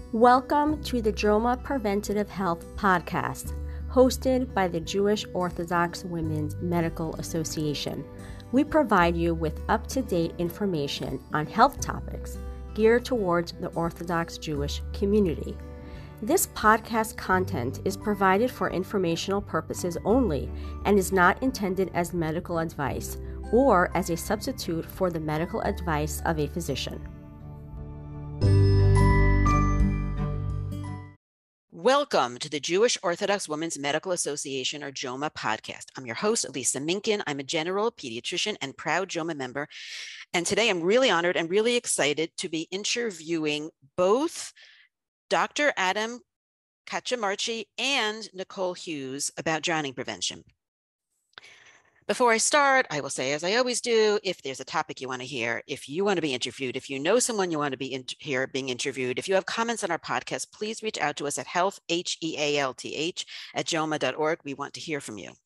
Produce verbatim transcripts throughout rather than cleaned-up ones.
Welcome to the JOMA Preventative Health Podcast, hosted by the Jewish Orthodox Women's Medical Association. We provide you with up-to-date information on health topics geared towards the Orthodox Jewish community. This podcast content is provided for informational purposes only and is not intended as medical advice or as a substitute for the medical advice of a physician. Welcome to the Jewish Orthodox Women's Medical Association, or JOMA podcast. I'm your host, Lisa Minkin. I'm a general pediatrician and proud JOMA member. And today I'm really honored and really excited to be interviewing both Doctor Adam Kachamarchi and Nicole Hughes about drowning prevention. Before I start, I will say, as I always do, if there's a topic you want to hear, if you want to be interviewed, if you know someone you want to be in, here being interviewed, if you have comments on our podcast, please reach out to us at health, H E A L T H, at joma dot org. We want to hear from you.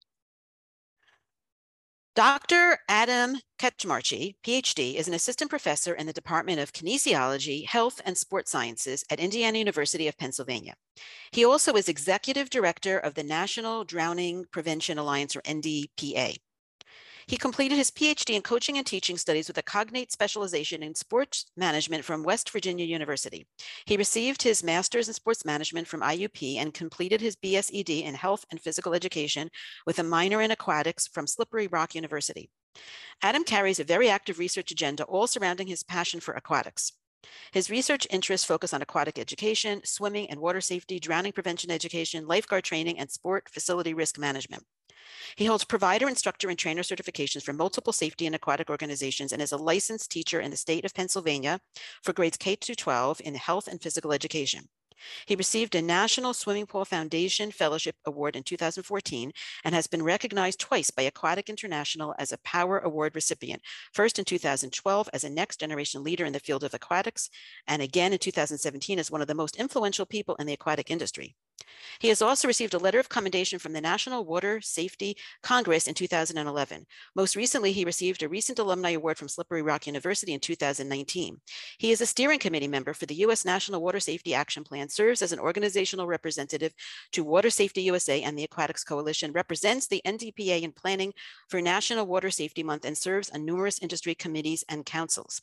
Doctor Adam Kachamarchi, P H D, is an assistant professor in the Department of Kinesiology, Health, and Sports Sciences at Indiana University of Pennsylvania. He also is executive director of the National Drowning Prevention Alliance, or N D P A. He completed his P H D in coaching and teaching studies with a cognate specialization in sports management from West Virginia University. He received his master's in sports management from I U P and completed his B S E D in health and physical education with a minor in aquatics from Slippery Rock University. Adam carries a very active research agenda, all surrounding his passion for aquatics. His research interests focus on aquatic education, swimming and water safety, drowning prevention education, lifeguard training, and sport facility risk management. He holds provider, instructor, and trainer certifications from multiple safety and aquatic organizations and is a licensed teacher in the state of Pennsylvania for grades K through twelve in health and physical education. He received a National Swimming Pool Foundation Fellowship Award in two thousand fourteen and has been recognized twice by Aquatic International as a Power Award recipient, first in two thousand twelve as a next generation leader in the field of aquatics, and again in two thousand seventeen as one of the most influential people in the aquatic industry. He has also received a letter of commendation from the National Water Safety Congress in two thousand eleven. Most recently, he received a recent alumni award from Slippery Rock University in two thousand nineteen. He is a steering committee member for the U S National Water Safety Action Plan, serves as an organizational representative to Water Safety U S A and the Aquatics Coalition, represents the N D P A in planning for National Water Safety Month, and serves on numerous industry committees and councils.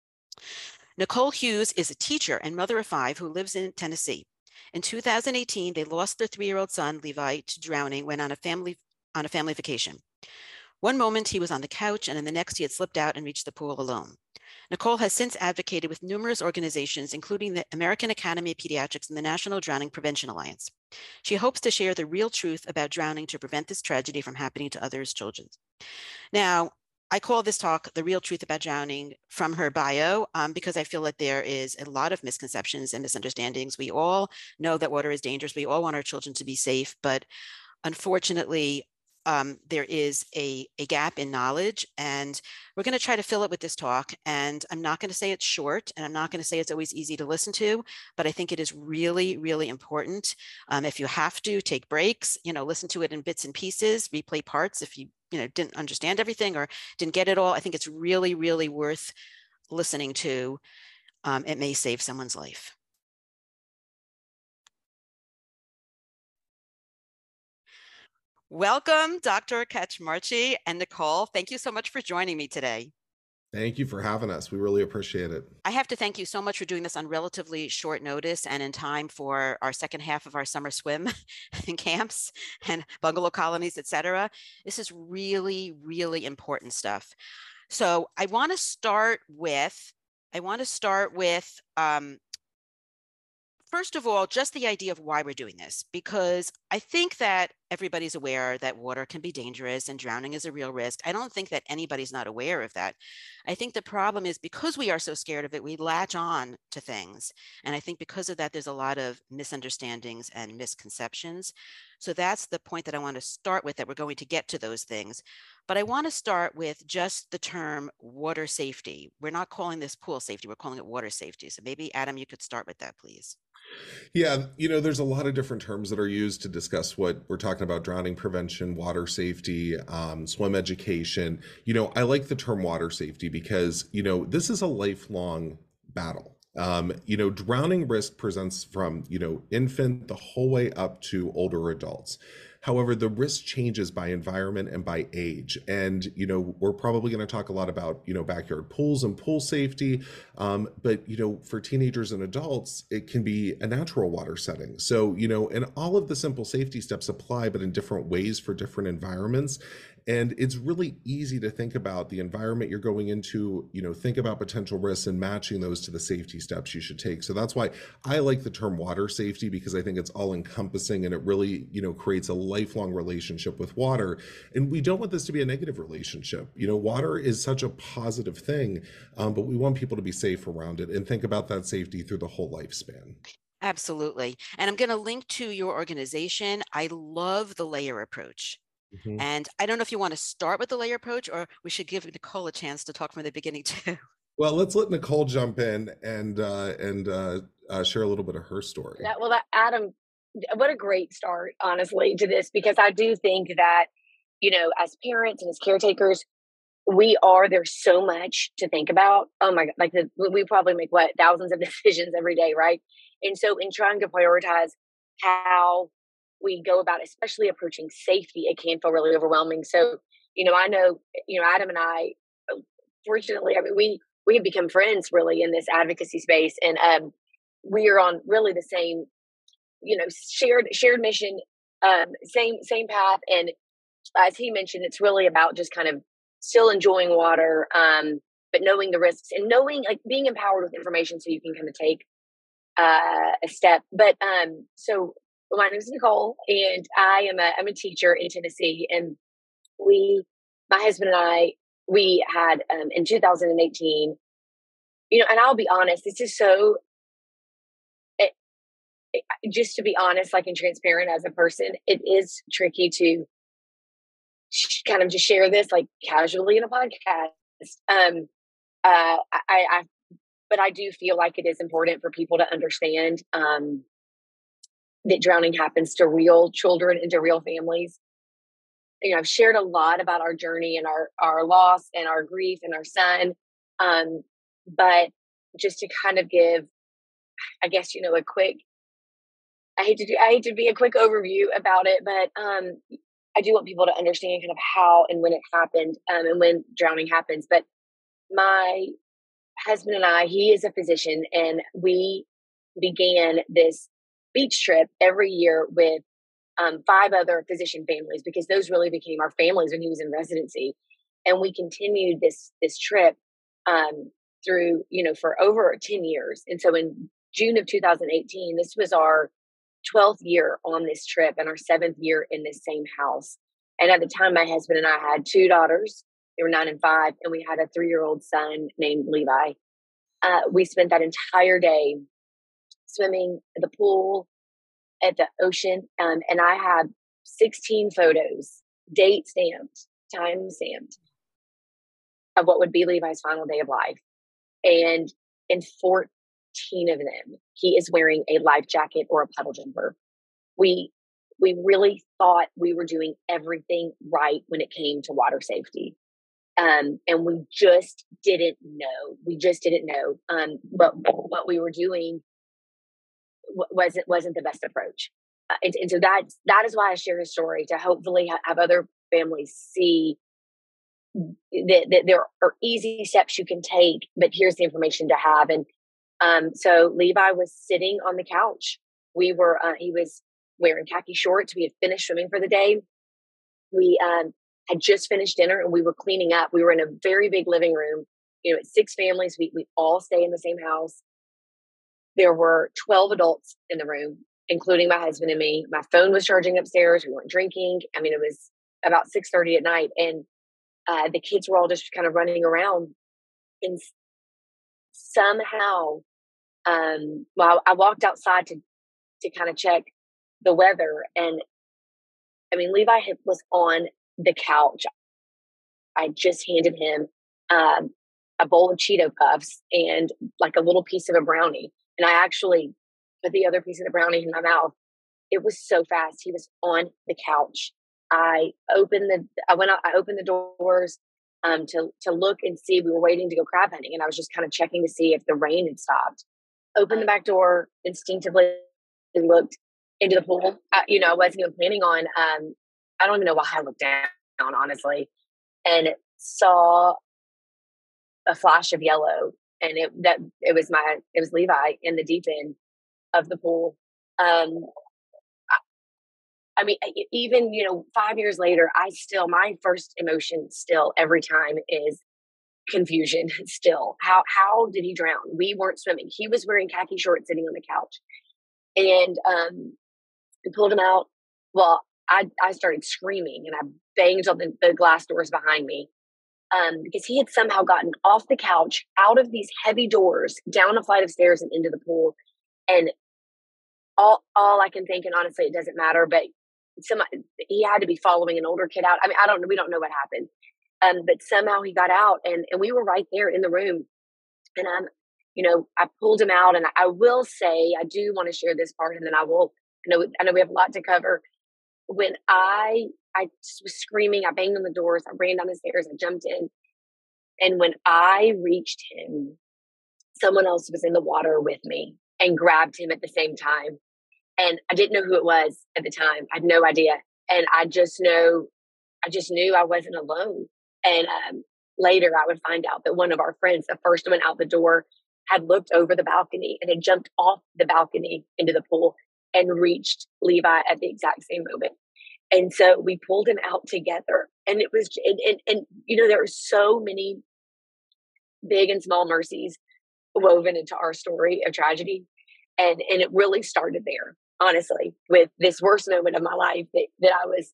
Nicole Hughes is a teacher and mother of five who lives in Tennessee. In two thousand eighteen, they lost their three-year-old son, Levi, to drowning when on a family on a family vacation. One moment he was on the couch, and in the next he had slipped out and reached the pool alone. Nicole has since advocated with numerous organizations, including the American Academy of Pediatrics and the National Drowning Prevention Alliance. She hopes to share the real truth about drowning to prevent this tragedy from happening to others' children. Now, I call this talk The Real Truth About Drowning from her bio um, because I feel that there is a lot of misconceptions and misunderstandings. We all know that water is dangerous. We all want our children to be safe, but unfortunately, um, there is a, a gap in knowledge, and we're going to try to fill it with this talk. And I'm not going to say it's short, and I'm not going to say it's always easy to listen to, but I think it is really, really important. Um, if you have to, take breaks, you know, listen to it in bits and pieces, replay parts if you you know, didn't understand everything or didn't get it all. I think it's really, really worth listening to. Um, it may save someone's life. Welcome, Doctor Kachamarchi and Nicole. Thank you so much for joining me today. Thank you for having us. We really appreciate it. I have to thank you so much for doing this on relatively short notice and in time for our second half of our summer swim and camps and bungalow colonies, et cetera. This is really, really important stuff. So I want to start with, I want to start with, um, first of all, just the idea of why we're doing this, because I think that everybody's aware that water can be dangerous and drowning is a real risk. I don't think that anybody's not aware of that. I think the problem is because we are so scared of it, we latch on to things. And I think because of that, there's a lot of misunderstandings and misconceptions. So that's the point that I want to start with, that we're going to get to those things. But I want to start with just the term water safety. We're not calling this pool safety, we're calling it water safety. So maybe Adam, you could start with that, please. Yeah, you know, there's a lot of different terms that are used to discuss what we're talking about: drowning prevention, water safety, um, swim education. You know, I like the term water safety because, you know, this is a lifelong battle. Um, you know, drowning risk presents from, you know, infant the whole way up to older adults. However, the risk changes by environment and by age. And, you know, we're probably going to talk a lot about, you know, backyard pools and pool safety. Um, but, you know, for teenagers and adults, it can be a natural water setting. So, you know, and all of the simple safety steps apply, but in different ways for different environments. And it's really easy to think about the environment you're going into, you know, think about potential risks and matching those to the safety steps you should take. So that's why I like the term water safety, because I think it's all encompassing and it really, you know, creates a lifelong relationship with water. And we don't want this to be a negative relationship. You know, water is such a positive thing, um, but we want people to be safe around it and think about that safety through the whole lifespan. Absolutely. And I'm going to link to your organization. I love the layer approach. Mhm. And I don't know if you want to start with the layer approach, or we should give Nicole a chance to talk from the beginning too. Well, let's let Nicole jump in and uh, and uh, uh, share a little bit of her story. That, well, that Adam, what a great start, honestly, to this, because I do think that, you know, as parents and as caretakers, we are, there's so much to think about. Oh my God, like the, we probably make what, thousands of decisions every day, right? And so in trying to prioritize how we go about, especially approaching safety, it can feel really overwhelming. So, you know, I know, you know, Adam and I, fortunately, I mean, we, we have become friends really in this advocacy space. And um, we are on really the same, you know, shared, shared mission, um, same, same path. And as he mentioned, it's really about just kind of still enjoying water, um, but knowing the risks and knowing, like being empowered with information so you can kind of take uh, a step. But um, so my name is Nicole, and I am a I'm a teacher in Tennessee, and we, my husband and I, we had um, in two thousand eighteen, you know, and I'll be honest, this is so. It, it, just to be honest, like and transparent as a person, it is tricky to kind of just share this like casually in a podcast. Um, uh, I, I, but I do feel like it is important for people to understand um, that drowning happens to real children and to real families. You know, I've shared a lot about our journey and our our loss and our grief and our son, um, but just to kind of give, I guess, you know, a quick. I hate to do. I hate to be a quick overview about it, but um, I do want people to understand kind of how and when it happened, um, and when drowning happens. But my husband and I, he is a physician, and we began this beach trip every year with um, five other physician families, because those really became our families when he was in residency. And we continued this this trip um, through, you know, for over ten years. And so in June of two thousand eighteen, this was our twelfth year on this trip and our seventh year in this same house. And at the time, my husband and I had two daughters. They were nine and five, and we had a three-year-old son named Levi. Uh, we spent that entire day swimming at the pool, at the ocean, um, and I have sixteen photos, date stamped, time stamped, of what would be Levi's final day of life. And in fourteen of them, he is wearing a life jacket or a puddle jumper. We we really thought we were doing everything right when it came to water safety. Um, and we just didn't know. We just didn't know. Um, but what we were doing wasn't wasn't the best approach. Uh, and, and so that that is why I share his story, to hopefully ha- have other families see that, that there are easy steps you can take, but here's the information to have. And um, so Levi was sitting on the couch. We were uh, he was wearing khaki shorts. We had finished swimming for the day. We um, had just finished dinner, and we were cleaning up. We were in a very big living room. You know, it's six families. We we all stay in the same house. There were twelve adults in the room, including my husband and me. My phone was charging upstairs. We weren't drinking. I mean, it was about six thirty at night, and uh, the kids were all just kind of running around. And somehow, um, well, I walked outside to to kind of check the weather, and I mean, Levi had, was on the couch. I just handed him um, a bowl of Cheeto Puffs and like a little piece of a brownie. And I actually put the other piece of the brownie in my mouth. It was so fast. He was on the couch. I opened the, I went out, I opened the doors um, to, to look and see. We were waiting to go crab hunting, and I was just kind of checking to see if the rain had stopped. opened the back door, instinctively looked into the pool. I, you know, I wasn't even planning on, um, I don't even know why I looked down, honestly, and saw a flash of yellow. And it, that it was my, it was Levi in the deep end of the pool. Um, I, I mean, even, you know, five years later, I still, my first emotion still every time is confusion still. How, how did he drown? We weren't swimming. He was wearing khaki shorts sitting on the couch. And, um, we pulled him out. Well, I, I started screaming and I banged on the, the glass doors behind me. Um, because he had somehow gotten off the couch, out of these heavy doors, down a flight of stairs and into the pool. And all, all I can think, and honestly, it doesn't matter, but some, he had to be following an older kid out. I mean, I don't know. We don't know what happened. Um, but somehow he got out and, and we were right there in the room. And I'm, you know, I pulled him out, and I, I will say, I do want to share this part, and then I will, I know, I know we have a lot to cover. When I, I was screaming, I banged on the doors, I ran down the stairs, I jumped in. And when I reached him, someone else was in the water with me and grabbed him at the same time. And I didn't know who it was at the time. I had no idea. And I just know, I just knew I wasn't alone. And um, later I would find out that one of our friends, the first one out the door, had looked over the balcony and had jumped off the balcony into the pool and reached Levi at the exact same moment. And so we pulled him out together. And it was, and, and, and you know, there were so many big and small mercies woven into our story of tragedy. And, and it really started there, honestly, with this worst moment of my life that, that I was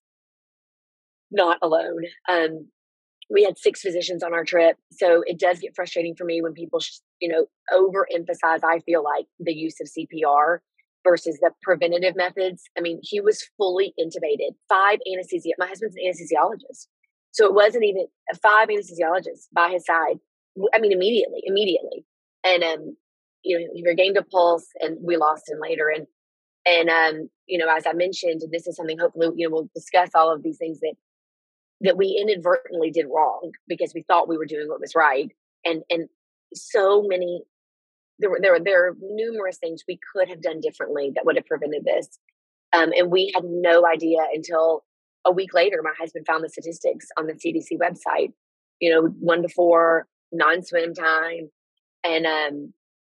not alone. Um, we had six physicians on our trip. So it does get frustrating for me when people, you know, overemphasize, I feel like, the use of C P R versus the preventative methods. I mean, he was fully intubated, five anesthesia. My husband's an anesthesiologist. So it wasn't even five anesthesiologists by his side. I mean, immediately, immediately. And, um, you know, he regained a pulse and we lost him later. And, and, um, you know, as I mentioned, this is something hopefully, you know, we'll discuss all of these things that, that we inadvertently did wrong because we thought we were doing what was right. And, and so many, There were, there were there are numerous things we could have done differently that would have prevented this. Um, and we had no idea until a week later, my husband found the statistics on the C D C website, you know, one to four, non-swim time. And um,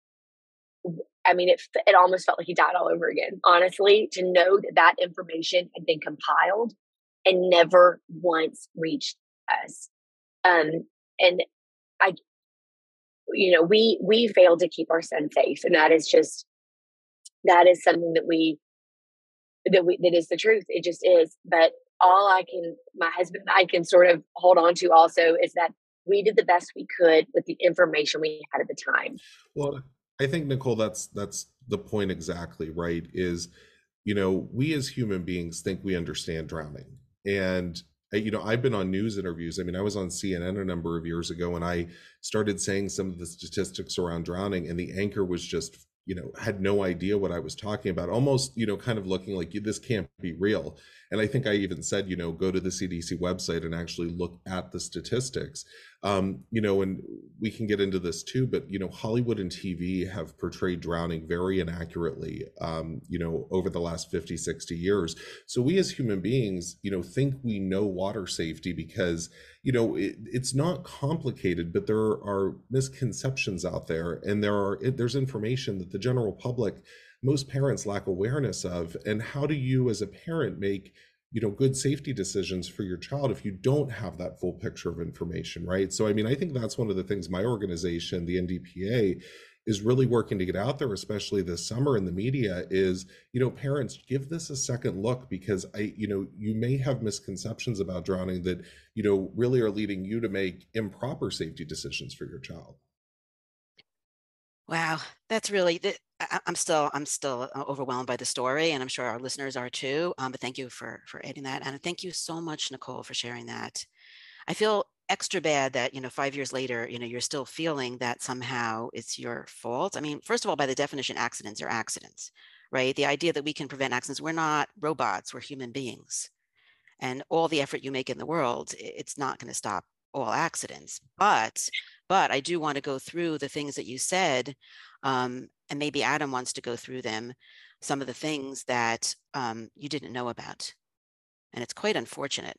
I mean, it, it almost felt like he died all over again, honestly, to know that that information had been compiled and never once reached us. Um, and I, you know, we, we failed to keep our son safe. And that is just, that is something that we, that we, that is the truth. It just is. But all I can, my husband and I can sort of hold on to also is that we did the best we could with the information we had at the time. Well, I think, Nicole, that's, that's the point exactly, right? Is, you know, we as human beings think we understand drowning. And you know, I've been on news interviews. I mean, I was on C N N a number of years ago and I started saying some of the statistics around drowning, and the anchor was just, you know, had no idea what I was talking about, almost, you know, kind of looking like, this can't be real. And I think I even said, you know, go to the C D C website and actually look at the statistics. Um, you know, and we can get into this too, but, you know, Hollywood and T V have portrayed drowning very inaccurately, um, you know, over the last fifty, sixty years. So we as human beings, you know, think we know water safety because, you know, it, it's not complicated, but there are misconceptions out there, and there are, there's information that the general public, most parents lack awareness of. And how do you as a parent make, you know, good safety decisions for your child if you don't have that full picture of information, right? So, I mean, I think that's one of the things my organization, the N D P A, is really working to get out there, especially this summer in the media, is, you know, parents, give this a second look, because I, you know, you may have misconceptions about drowning that, you know, really are leading you to make improper safety decisions for your child. Wow, that's really, I'm still, I'm still overwhelmed by the story, and I'm sure our listeners are too. Um, but thank you for for adding that, and thank you so much, Nicole, for sharing that. I feel extra bad that, you know, five years later, you know, you're still feeling that somehow it's your fault. I mean, first of all, by the definition, accidents are accidents, right? The idea that we can prevent accidents, we're not robots, we're human beings, and all the effort you make in the world, it's not going to stop all accidents. But, but I do want to go through the things that you said. Um, And maybe Adam wants to go through them, some of the things that um, you didn't know about. And it's quite unfortunate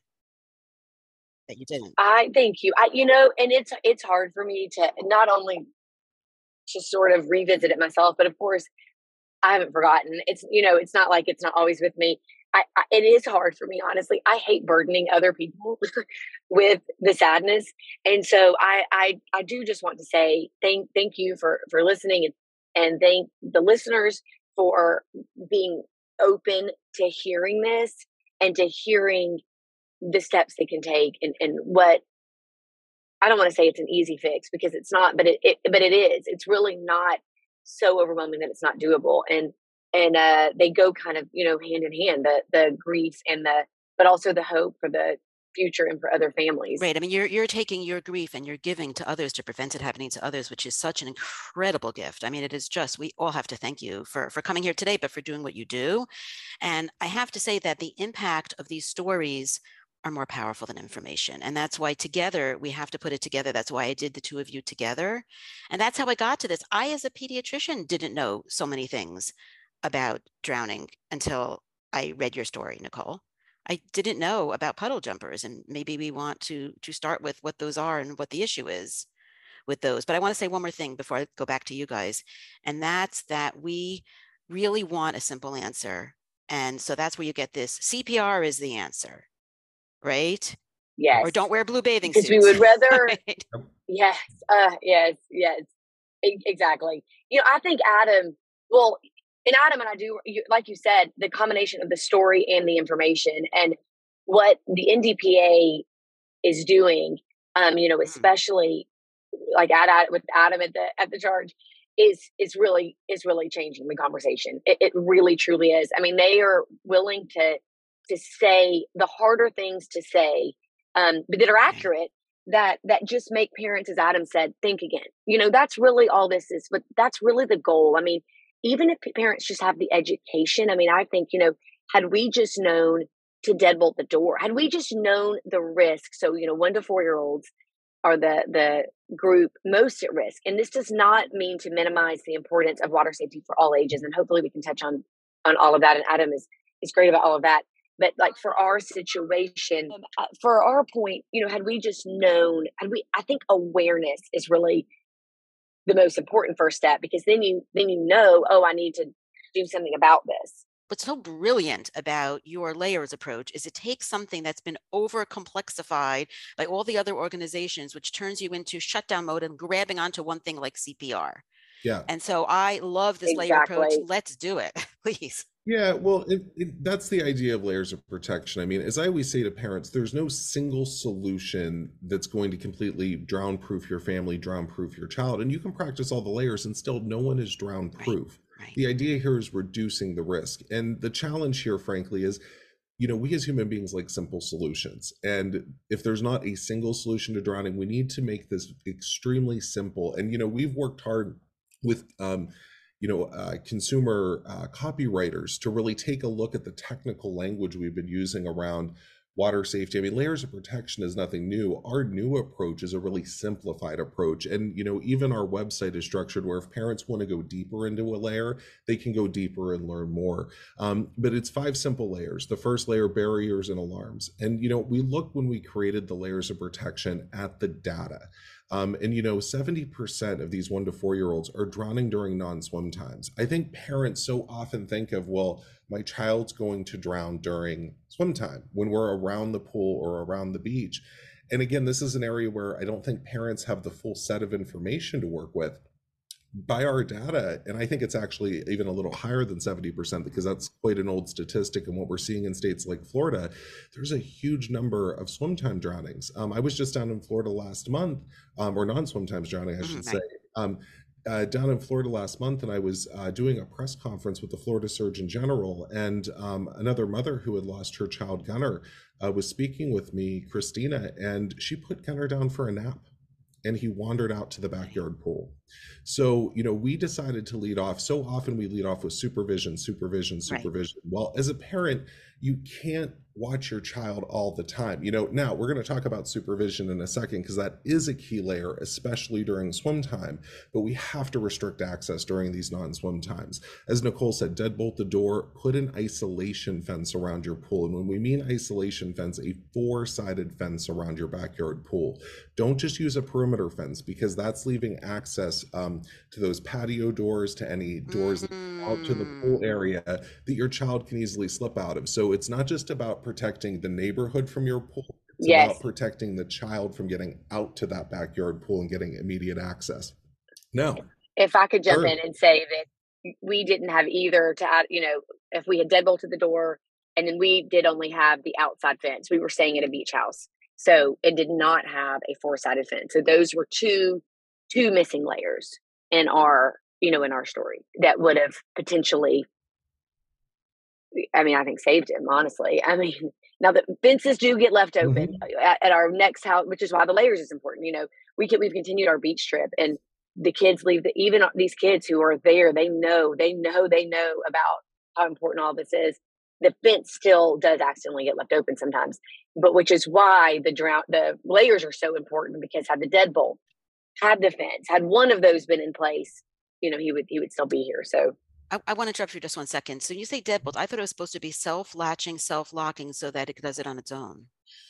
that you didn't. I thank you. I, you know, and it's it's hard for me to not only just sort of revisit it myself, but of course, I haven't forgotten. It's, you know, it's not like it's not always with me. I, I it is hard for me, honestly. I hate burdening other people with the sadness, and so I, I I do just want to say thank thank you for for listening, and, and thank the listeners for being open to hearing this and to hearing the steps they can take, and, and what, I don't want to say it's an easy fix, because it's not, but it, it but it is. It's really not so overwhelming that it's not doable. And and uh, they go kind of, you know, hand in hand, the the grief and the, but also the hope for the future and for other families. Right. I mean, you're you're taking your grief and you're giving to others to prevent it happening to others, which is such an incredible gift. I mean, it is just, we all have to thank you for for coming here today, but for doing what you do. And I have to say that the impact of these stories are more powerful than information. And that's why together we have to put it together. That's why I did the two of you together. And that's how I got to this. I, as a pediatrician, didn't know so many things about drowning until I read your story, Nicole. I didn't know about puddle jumpers, and maybe we want to to start with what those are and what the issue is with those. But I want to say one more thing before I go back to you guys, and that's that we really want a simple answer. And so that's where you get this. C P R is the answer, right? Yes. Or don't wear blue bathing because suits. we would rather, right? yes, uh, yes, yes, e- exactly. You know, I think Adam, well, and Adam and I do, you, like you said, the combination of the story and the information, and what the N D P A is doing, um, you know, especially like at, at with Adam at the at the charge, is is really is really changing the conversation. It, it really truly is. I mean, they are willing to to say the harder things to say, um, but that are accurate. That that just make parents, as Adam said, think again. You know, that's really all this is. But that's really the goal. I mean, even if parents just have the education, I mean, I think, you know, had we just known to deadbolt the door, had we just known the risk. So, you know, one to four year olds are the the group most at risk. And this does not mean to minimize the importance of water safety for all ages. And hopefully we can touch on on all of that. And Adam is is great about all of that. But like for our situation, um, for our point, you know, had we just known, and we, I think awareness is really the most important first step, because then you then you know, oh, I need to do something about this. What's so brilliant about your layers approach is it takes something that's been over complexified by all the other organizations, which turns you into shutdown mode and grabbing onto one thing like C P R. Yeah. And so I love this Exactly. layer approach. Let's do it, please. Yeah, well, it, it, that's the idea of layers of protection. I mean, as I always say to parents, there's no single solution that's going to completely drown-proof your family, drown-proof your child. And you can practice all the layers and still no one is drown-proof. Right, right. The idea here is reducing the risk. And the challenge here, frankly, is, you know, we as human beings like simple solutions. And if there's not a single solution to drowning, we need to make this extremely simple. And, you know, we've worked hard with um, you know, uh, consumer uh, copywriters to really take a look at the technical language we've been using around water safety. I mean, layers of protection is nothing new. Our new approach is a really simplified approach. And, you know, even our website is structured where if parents want to go deeper into a layer, they can go deeper and learn more. Um, but it's five simple layers. The first layer, barriers and alarms. And, you know, we looked when we created the layers of protection at the data. Um, and, you know, seventy percent of these one to four year olds are drowning during non-swim times. I think parents so often think of, well, my child's going to drown during swim time when we're around the pool or around the beach. And again, this is an area where I don't think parents have the full set of information to work with. By our data, and I think it's actually even a little higher than seventy percent because that's quite an old statistic, and what we're seeing in states like Florida, there's a huge number of swim time drownings. Um, I was just down in Florida last month, um, or non-swim times drowning, I should Mm, say, right. um, uh, down in Florida last month, and I was uh, doing a press conference with the Florida Surgeon General, and um, another mother who had lost her child Gunner uh, was speaking with me, Christina, and she put Gunner down for a nap, and he wandered out to the backyard pool. So, you know, we decided to lead off. So often we lead off with supervision, supervision, Right. supervision. Well, as a parent, you can't watch your child all the time. You know, now we're going to talk about supervision in a second because that is a key layer, especially during swim time. But we have to restrict access during these non-swim times. As Nicole said, deadbolt the door, put an isolation fence around your pool. And when we mean isolation fence, a four-sided fence around your backyard pool. Don't just use a perimeter fence because that's leaving access um, to those patio doors, to any doors Mm. out to the pool area that your child can easily slip out of. So it's not just about protecting the neighborhood from your pool. It's Yes. about protecting the child from getting out to that backyard pool and getting immediate access. Now, If I could jump sure. in and say that we didn't have either to add, you know, if we had deadbolted the door and then we did only have the outside fence, we were staying at a beach house. So it did not have a four-sided fence. So those were two two missing layers in our, you know, in our story that would have potentially, I mean, I think saved him, honestly. I mean, now the fences do get left open Mhm. at, at our next house, which is why the layers is important. You know, we can, we've continued our beach trip and the kids leave the, even these kids who are there, they know, they know, they know about how important all this is. The fence still does accidentally get left open sometimes, but which is why the drown, the layers are so important because had the deadbolt, had the fence, had one of those been in place, you know, he would, he would still be here. So I, I want to interrupt you just one second. So you say deadbolt. I thought it was supposed to be self-latching, self-locking so that it does it on its own.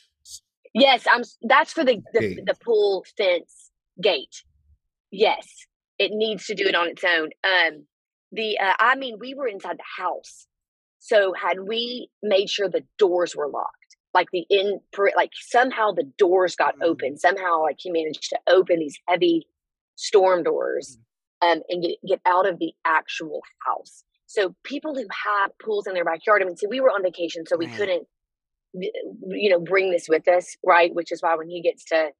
yes, I'm, that's for the, the, Gate. the pool fence gate. Yes, it needs to do it on its own. Um, the, uh, I mean, we were inside the house. So had we made sure the doors were locked, like the in, like somehow the doors got Mm. open, somehow like he managed to open these heavy storm doors um, and get, get out of the actual house. So people who have pools in their backyard, I mean, see, we were on vacation, so we Right. couldn't, you know, bring this with us, right? Which is why when he gets to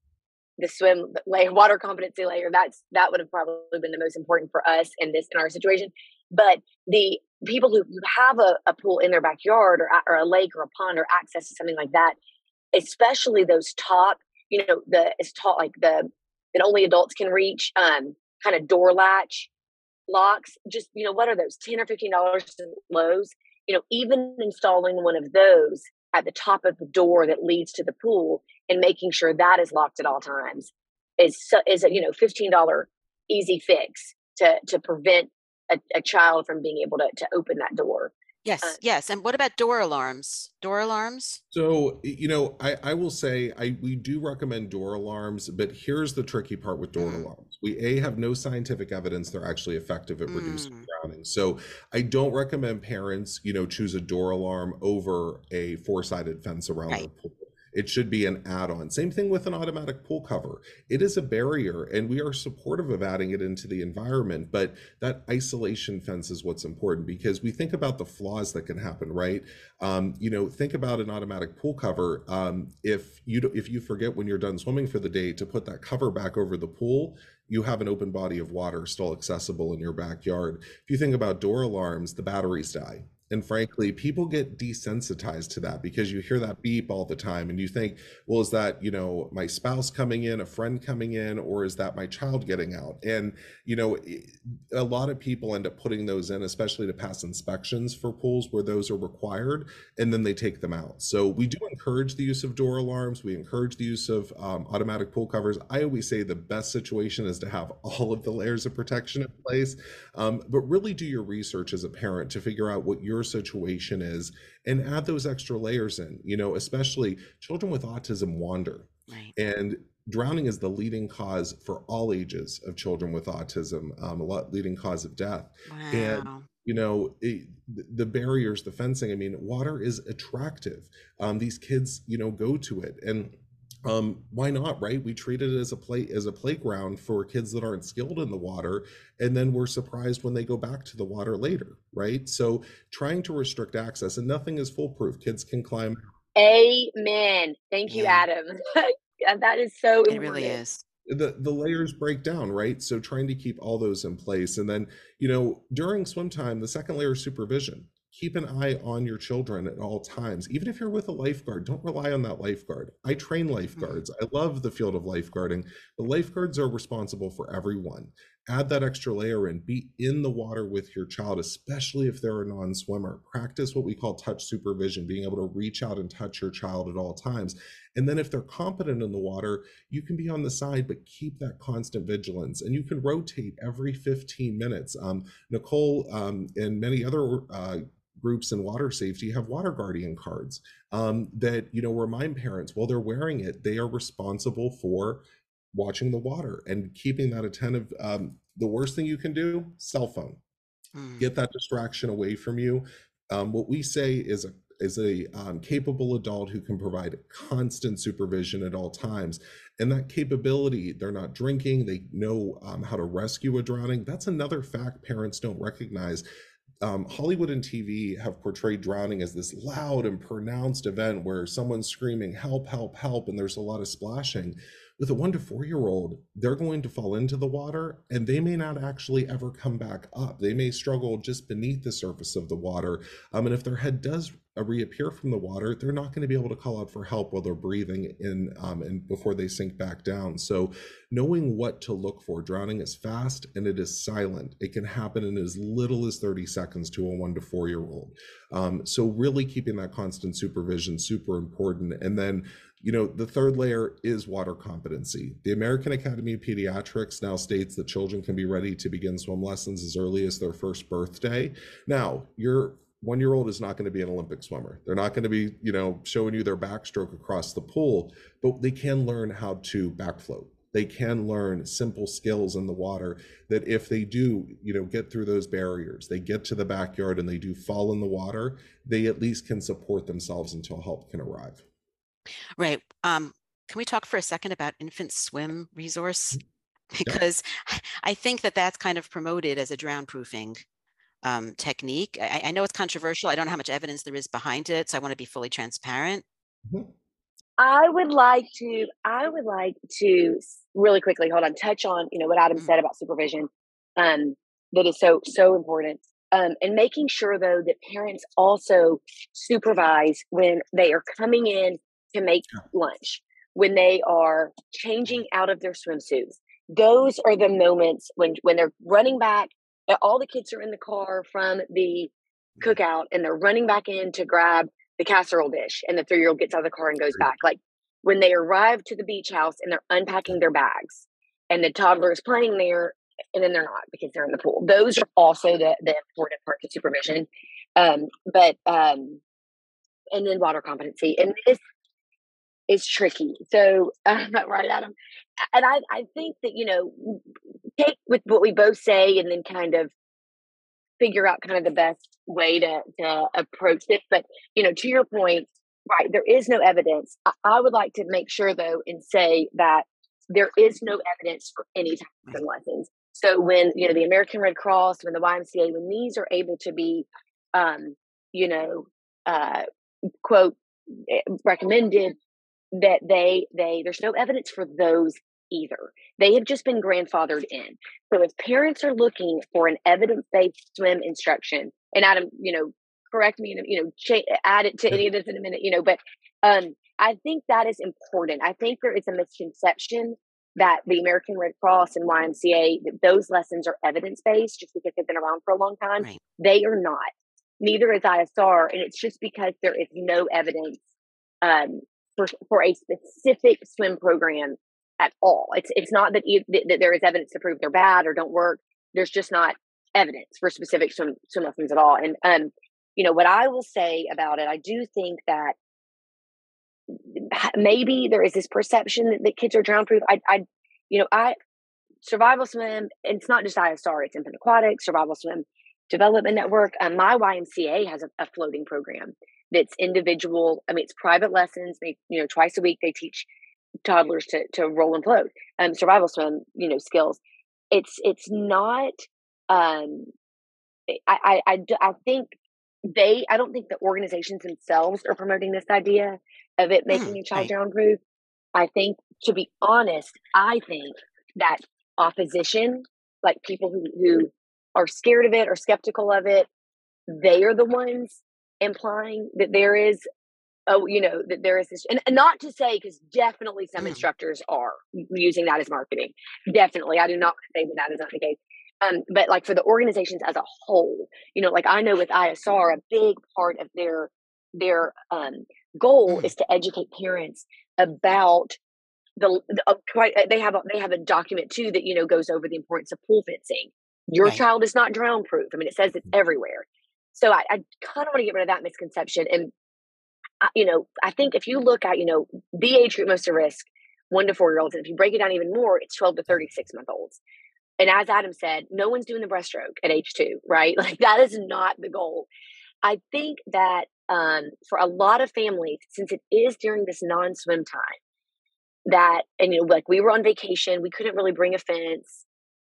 the swim layer, water competency layer, that's, that would have probably been the most important for us in this, in our situation. But the people who have a, a pool in their backyard or, or a lake or a pond or access to something like that, especially those top, you know, the, it's taught like the, that only adults can reach, um, kind of door latch locks, just, you know, what are those, ten or fifteen dollars at Lowe's? You know, even installing one of those at the top of the door that leads to the pool and making sure that is locked at all times is, is a, you know, fifteen dollars easy fix to, to prevent a, a child from being able to, to open that door. Yes, Uh, yes. And what about door alarms? Door alarms? So, you know, I, I will say I we do recommend door alarms, but here's the tricky part with door Mm. alarms. We A, have no scientific evidence they're actually effective at reducing Mm. drowning. So I don't recommend parents, you know, choose a door alarm over a four-sided fence around their Right. pool. It should be an add-on. Same thing with an automatic pool cover. It is a barrier, and we are supportive of adding it into the environment, but that isolation fence is what's important because we think about the flaws that can happen, right? Um, you know, think about an automatic pool cover. Um, if you do- if you forget when you're done swimming for the day to put that cover back over the pool, you have an open body of water still accessible in your backyard. If you think about door alarms, the batteries die. And frankly, people get desensitized to that because you hear that beep all the time and you think, well, is that, you know, my spouse coming in, a friend coming in, or is that my child getting out? And, you know, a lot of people end up putting those in, especially to pass inspections for pools where those are required, and then they take them out. So we do encourage the use of door alarms. We encourage the use of um, automatic pool covers. I always say the best situation is to have all of the layers of protection in place, um, but really do your research as a parent to figure out what your situation is and add those extra layers in. You know, especially children with autism wander, Right. and drowning is the leading cause for all ages of children with autism, um, a lot leading cause of death. And Wow. you know, it, the barriers, the fencing, I mean, water is attractive. Um, these kids, you know, go to it, and um why not, right? We treat it as a play as a playground for kids that aren't skilled in the water, and then we're surprised when they go back to the water later, right? So trying to restrict access, and nothing is foolproof. Kids can climb. Amen. Thank you, Yeah, Adam. That is so it really important. is. the the layers break down, right? So trying to keep all those in place, and then, you know, during swim time, the second layer is supervision. keep an eye on your children at all times. Even if you're with a lifeguard, don't rely on that lifeguard. I train lifeguards. I love the field of lifeguarding. The lifeguards are responsible for everyone. Add that extra layer in. Be in the water with your child, especially if they're a non-swimmer. Practice what we call touch supervision, being able to reach out and touch your child at all times. And then if they're competent in the water, you can be on the side, but keep that constant vigilance. And you can rotate every fifteen minutes. Um, Nicole um, and many other uh, groups in water safety have water guardian cards um, that, you know, remind parents while they're wearing it, they are responsible for watching the water and keeping that attentive. Um, the worst thing you can do, cell phone. Mm. Get that distraction away from you. Um, what we say is a is a um, capable adult who can provide constant supervision at all times. And that capability, they're not drinking, they know um, how to rescue a drowning. That's another fact parents don't recognize. Um, Hollywood and T V have portrayed drowning as this loud and pronounced event where someone's screaming, help, help, help, and there's a lot of splashing. With a one to four year old, they're going to fall into the water and they may not actually ever come back up. They may struggle just beneath the surface of the water. Um, and if their head does reappear from the water, they're not going to be able to call out for help while they're breathing in um, and before they sink back down. So knowing what to look for, drowning is fast and it is silent. It can happen in as little as thirty seconds to a one to four year old. Um, so really keeping that constant supervision, super important. And then you know, the third layer is water competency. The American Academy of Pediatrics now states that children can be ready to begin swim lessons as early as their first birthday. Now, your one-year-old is not going to be an Olympic swimmer. They're not going to be, you know, showing you their backstroke across the pool, but they can learn how to backfloat. They can learn simple skills in the water that if they do, you know, get through those barriers, they get to the backyard and they do fall in the water, they at least can support themselves until help can arrive. Right. Um, can we talk for a second about infant swim resource? Because yeah. I think that that's kind of promoted as a drown proofing um, technique. I, I know it's controversial. I don't know how much evidence there is behind it, so I want to be fully transparent. Mm-hmm. I would like to, I would like to really quickly, hold on, touch on, you know, what Adam mm-hmm. said about supervision um, that is so, so important. Um, and making sure though that parents also supervise when they are coming in to make lunch, when they are changing out of their swimsuits. Those are the moments when, when they're running back, all the kids are in the car from the cookout and they're running back in to grab the casserole dish and the three-year-old gets out of the car and goes back. Like when they arrive to the beach house and they're unpacking their bags and the toddler is playing there and then they're not because they're in the pool. Those are also the, the important parts of supervision. Um, but, um, and then water competency. And this, It's tricky. So, uh, right, Adam. And I, I think that, you know, take with what we both say and then kind of figure out kind of the best way to, to approach this. But, you know, to your point, right, there is no evidence. I, I would like to make sure, though, and say that there is no evidence for any type of lessons. So when, you know, the American Red Cross, when the Y M C A, when these are able to be, um, you know, uh, quote, recommended, that they they there's no evidence for those either. They have just been grandfathered in. So if parents are looking for an evidence-based swim instruction, and Adam, you know, correct me, you know, cha- add it to any of this in a minute, you know, but um, I think that is important. I think there is a misconception that the American Red Cross and Y M C A, that those lessons are evidence-based just because they've been around for a long time. Right. They are not. Neither is I S R, and it's just because there is no evidence um, For, for a specific swim program at all. It's it's not that, you, that there is evidence to prove they're bad or don't work. There's just not evidence for specific swim, swim lessons at all. And, um, you know, what I will say about it, I do think that maybe there is this perception that, that kids are drown proof. I, I, you know, I, survival swim, and it's not just I S R, it's Infant Aquatics, Survival Swim Development Network. Um, my Y M C A has a, a floating program that's individual. I mean, it's private lessons. They, you know, twice a week they teach toddlers to to roll and float, um, survival swim, you know, skills. It's it's not. Um, I, I I I think they. I don't think the organizations themselves are promoting this idea of it making a child drown proof. I think, to be honest, I think that opposition, like people who who are scared of it or skeptical of it, they are the ones implying that there is, oh, you know, that there is this, and not to say, because definitely some Mm. instructors are using that as marketing. Definitely. I do not say that that is not the case. Um, but like for the organizations as a whole, you know, like I know with I S R, a big part of their, their um, goal Mm. is to educate parents about the, the uh, quite, they have a, they have a document too that, you know, goes over the importance of pool fencing. Your Right. child is not drown proof. I mean, it says it's everywhere. So I, I kind of want to get rid of that misconception. And, I, you know, I think if you look at, you know, the age group most at risk, one to four year olds, and if you break it down even more, it's twelve to thirty-six month olds. And as Adam said, no one's doing the breaststroke at age two, right? Like that is not the goal. I think that um, for a lot of families, since it is during this non-swim time, that, and you know, like we were on vacation, we couldn't really bring a fence,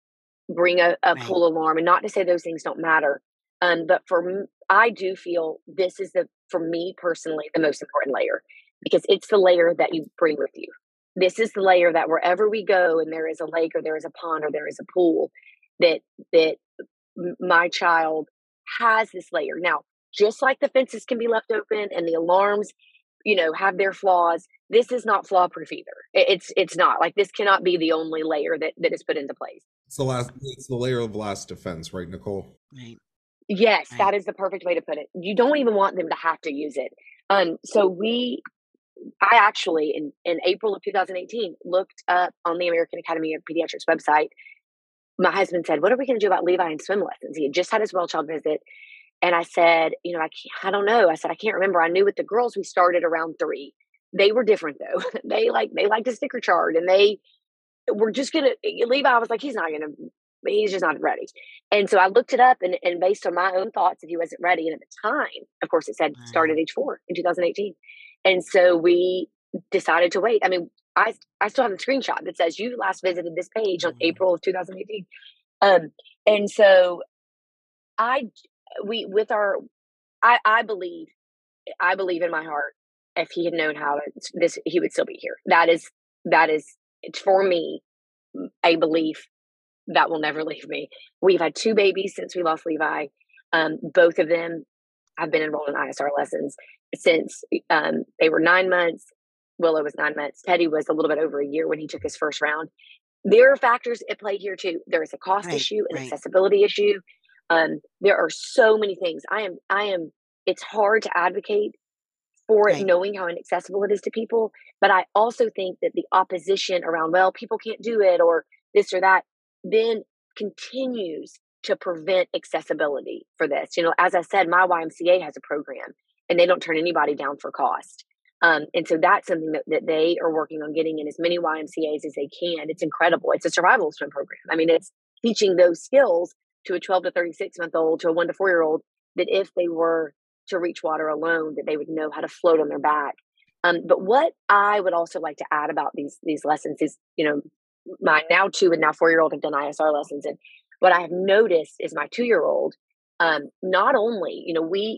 bring a, a Right. pool alarm, and not to say those things don't matter. Um, but for m- I do feel this is the, for me personally, the most important layer, because it's the layer that you bring with you. This is the layer that wherever we go and there is a lake or there is a pond or there is a pool, that that m- my child has this layer. Now, just like the fences can be left open and the alarms, you know, have their flaws, this is not flaw proof either. It- It's it's not like this cannot be the only layer that that is put into place. It's the last. It's the layer of last defense, right, Nicole? Right. Yes, Right. that is the perfect way to put it. You don't even want them to have to use it. Um, so we, I actually in, in April of two thousand eighteen looked up on the American Academy of Pediatrics website. My husband said, "What are we going to do about Levi and swim lessons?" He had just had his well child visit, and I said, "You know, I can't, I don't know." I said, "I can't remember." I knew with the girls we started around three. They were different though. they like they like to sticker chart, and they were just gonna. Levi was like, he's not gonna. He's just not ready. And so I looked it up, and, and based on my own thoughts, if he wasn't ready, and at the time, of course, it said start at Mm. age four in two thousand eighteen. And so we decided to wait. I mean, I I still have a screenshot that says you last visited this page on Mm. April of two thousand eighteen. Um, and so I we with our I I believe I believe in my heart if he had known how it's, this he would still be here. That is that is it's for me a belief that will never leave me. We've had two babies since we lost Levi. Um, both of them have been enrolled in I S R lessons since um, they were nine months. Willow was nine months. Teddy was a little bit over a year when he took his first round. There are factors at play here too. There is a cost Right. issue, an Right. accessibility issue. Um, there are so many things. I am, I am. It's hard to advocate for it, Right. knowing how inaccessible it is to people. But I also think that the opposition around, well, people can't do it or this or that, then continues to prevent accessibility for this. You know, as I said, my Y M C A has a program and they don't turn anybody down for cost. Um, and so that's something that, that they are working on getting in as many Y M C As as they can. It's incredible. It's a survival swim program. I mean, it's teaching those skills to a twelve to thirty-six month old, to a one to four year old, that if they were to reach water alone, that they would know how to float on their back. Um, but what I would also like to add about these these lessons is, you know, my now two and now four year old have done I S R lessons, and what I have noticed is my two year old, um, not only, you know, we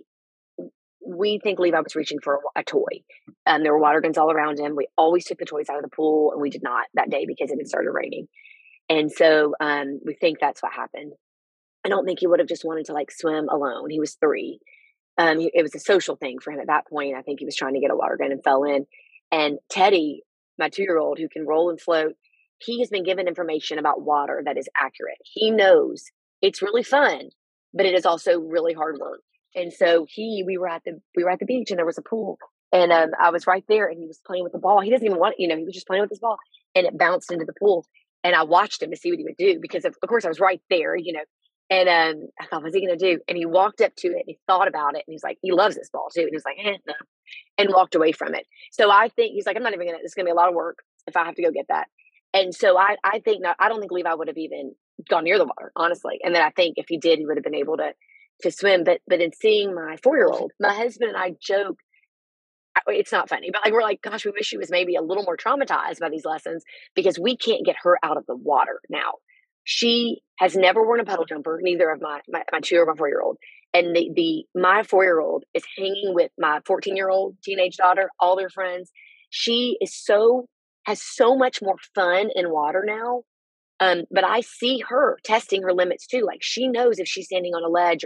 we think Levi was reaching for a, a toy, and there were water guns all around him. We always took the toys out of the pool, and we did not that day because it had started raining, and so um, we think that's what happened. I don't think he would have just wanted to like swim alone. He was three. Um, it was a social thing for him at that point. I think he was trying to get a water gun and fell in. And Teddy, my two-year-old who can roll and float, he has been given information about water that is accurate. He knows it's really fun, but it is also really hard work. And so he, we were at the, we were at the beach and there was a pool, and um, I was right there, and he was playing with the ball. He doesn't even want, you know, he was just playing with his ball, and it bounced into the pool. And I watched him to see what he would do because, of, of course, I was right there, you know. And um, I thought, what's he going to do? And he walked up to it and he thought about it. And he's like, he loves this ball too. And he was like, eh, no, and walked away from it. So I think he's like, I'm not even going to, it's going to be a lot of work if I have to go get that. And so I, I think not, I don't think Levi would have even gone near the water, honestly. And then I think if he did, he would have been able to, to swim. But, but in seeing my four-year-old, my husband and I joke, it's not funny, but like, we're like, gosh, we wish she was maybe a little more traumatized by these lessons because we can't get her out of the water now. She has never worn a puddle jumper, neither of my, my, my two or my four-year-old. And the, the my four-year-old is hanging with my fourteen-year-old teenage daughter, all their friends. She is so, has so much more fun in water now. Um, but I see her testing her limits too. Like she knows if she's standing on a ledge or if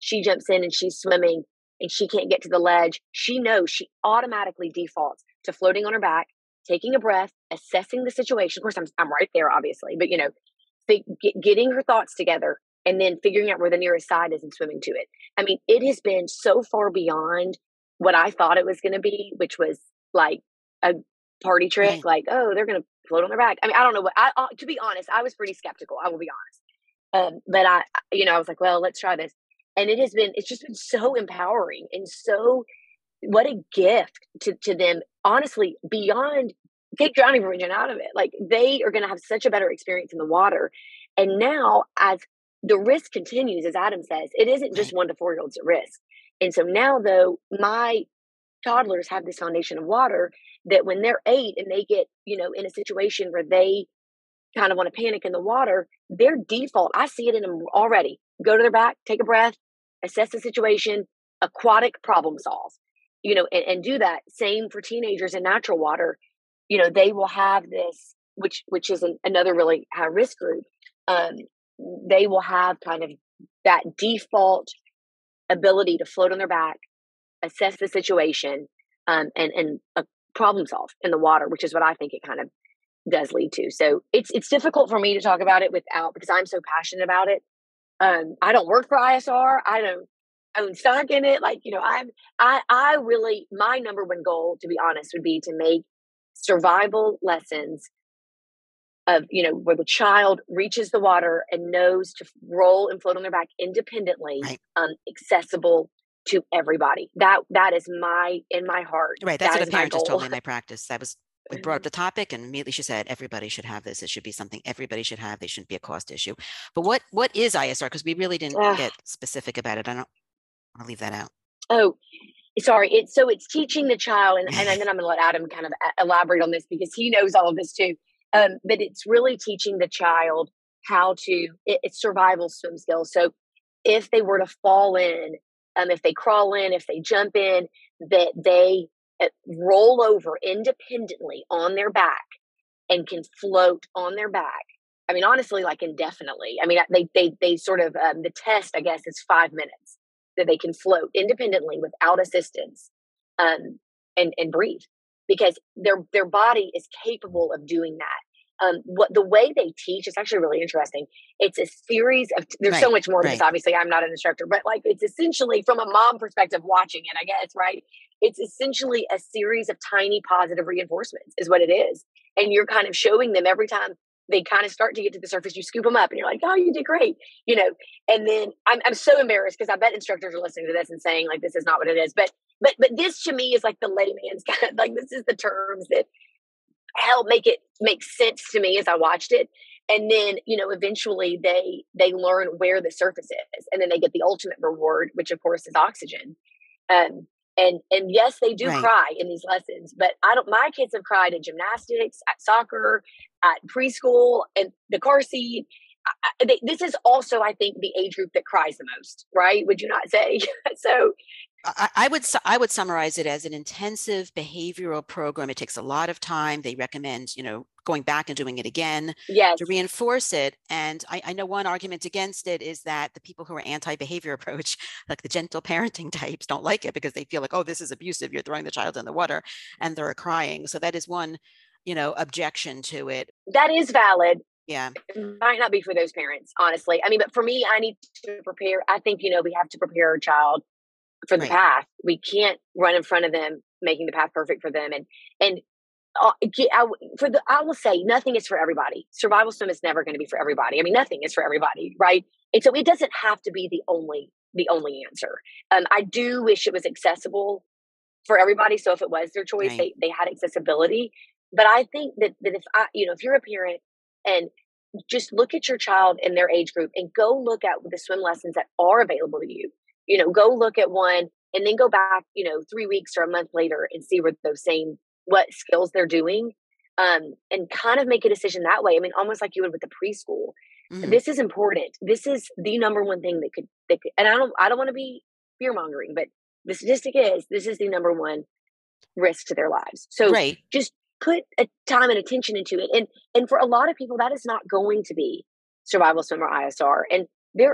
she jumps in and she's swimming and she can't get to the ledge, she knows she automatically defaults to floating on her back, taking a breath, assessing the situation. Of course, I'm, I'm right there, obviously, but, you know, th- get, getting her thoughts together and then figuring out where the nearest side is and swimming to it. I mean, it has been so far beyond what I thought it was going to be, which was like a party trick, Right. like, oh, they're going to float on their back. I mean, I don't know what, I, uh, to be honest, I was pretty skeptical. I will be honest. Um, but I, you know, I was like, well, let's try this. And it has been, it's just been so empowering and so, what a gift to, to them, honestly, beyond, take drowning prevention out of it. Like, they are going to have such a better experience in the water. And now, as the risk continues, as Adam says, it isn't just Right. one to four year olds at risk. And so now, though, my toddlers have this foundation of water that when they're eight and they get, you know, in a situation where they kind of want to panic in the water, their default, I see it in them already. Go to their back, take a breath, assess the situation, aquatic problem solve, you know, and, and do that. Same for teenagers in natural water. You know, they will have this, which which is an, another really high risk group. Um, they will have kind of that default ability to float on their back, assess the situation, um, and and uh, problem solve in the water, which is what I think it kind of does lead to. So it's it's difficult for me to talk about it without, because I'm so passionate about it. Um, I don't work for I S R. I don't own stock in it. Like, you know, I'm I I really, my number one goal, to be honest, would be to make survival lessons of, you know, where the child reaches the water and knows to roll and float on their back independently, Right. um, accessible to everybody. That that is my, in my heart. Right. That's That what is a my parent just told goal. me in my practice. That was, we brought up the topic and immediately she said, everybody should have this. It should be something everybody should have. They shouldn't be a cost issue. But what, what is I S R? Because we really didn't Ah, get specific about it. I don't want to leave that out. oh, sorry. It's so it's teaching the child, and, and then I'm going to let Adam kind of a- elaborate on this because he knows all of this too. Um, but it's really teaching the child how to, it, it's survival swim skills. So if they were to fall in, um, if they crawl in, if they jump in, that they uh, roll over independently on their back and can float on their back. I mean, honestly, like indefinitely. I mean, they they they sort of um, the test, I guess, is five minutes that they can float independently without assistance, um, and and breathe, because their their body is capable of doing that. Um, what the way they teach is actually really interesting. It's a series of, there's so Right. much more to this. Right. Obviously, I'm not an instructor, but like it's essentially from a mom perspective watching it, I guess, right? It's essentially a series of tiny positive reinforcements, is what it is, and you're kind of showing them every time they kind of start to get to the surface, you scoop them up and you're like, oh, you did great, you know. And then I'm I'm so embarrassed because I bet instructors are listening to this and saying like, this is not what it is. But but but this to me is like the layman's kind of like, this is the terms that help make it make sense to me as I watched it. And then, you know, eventually they they learn where the surface is, and then they get the ultimate reward, which of course is oxygen. Um, and and yes, they do Right. cry in these lessons, but I don't. My kids have cried at gymnastics, at soccer, at preschool, and the car seat. I, they, this is also, I think, the age group that cries the most. Right? Would you not say? So I, I would su- I would summarize it as an intensive behavioral program. It takes a lot of time. They recommend, you know, going back and doing it again yes, to reinforce it. And I, I know one argument against it is that the people who are anti-behavior approach, like the gentle parenting types, don't like it because they feel like, oh, this is abusive. You're throwing the child in the water and they're crying. So that is one, you know, objection to it. that is valid. Yeah. It might not be for those parents, honestly. I mean, but for me, I need to prepare. I think, you know, we have to prepare our child for the Right. path. We can't run in front of them, making the path perfect for them. And and uh, I, for the, I will say, nothing is for everybody. Survival swim is never going to be for everybody. I mean, nothing is for everybody, right? And so it doesn't have to be the only the only answer. Um, I do wish it was accessible for everybody. So if it was their choice, Right. they they had accessibility. But I think that that if I, you know, if you're a parent and just look at your child in their age group and go look at the swim lessons that are available to you. You know, go look at one and then go back, you know, three weeks or a month later and see where those same, what skills they're doing, um, and kind of make a decision that way. I mean, almost like you would with the preschool. Mhm. This is important. This is the number one thing that could, that could, and I don't, I don't want to be fear mongering, but the statistic is this is the number one risk to their lives. So Right. just put a time and attention into it. And and for a lot of people, that is not going to be survival swim or I S R. And there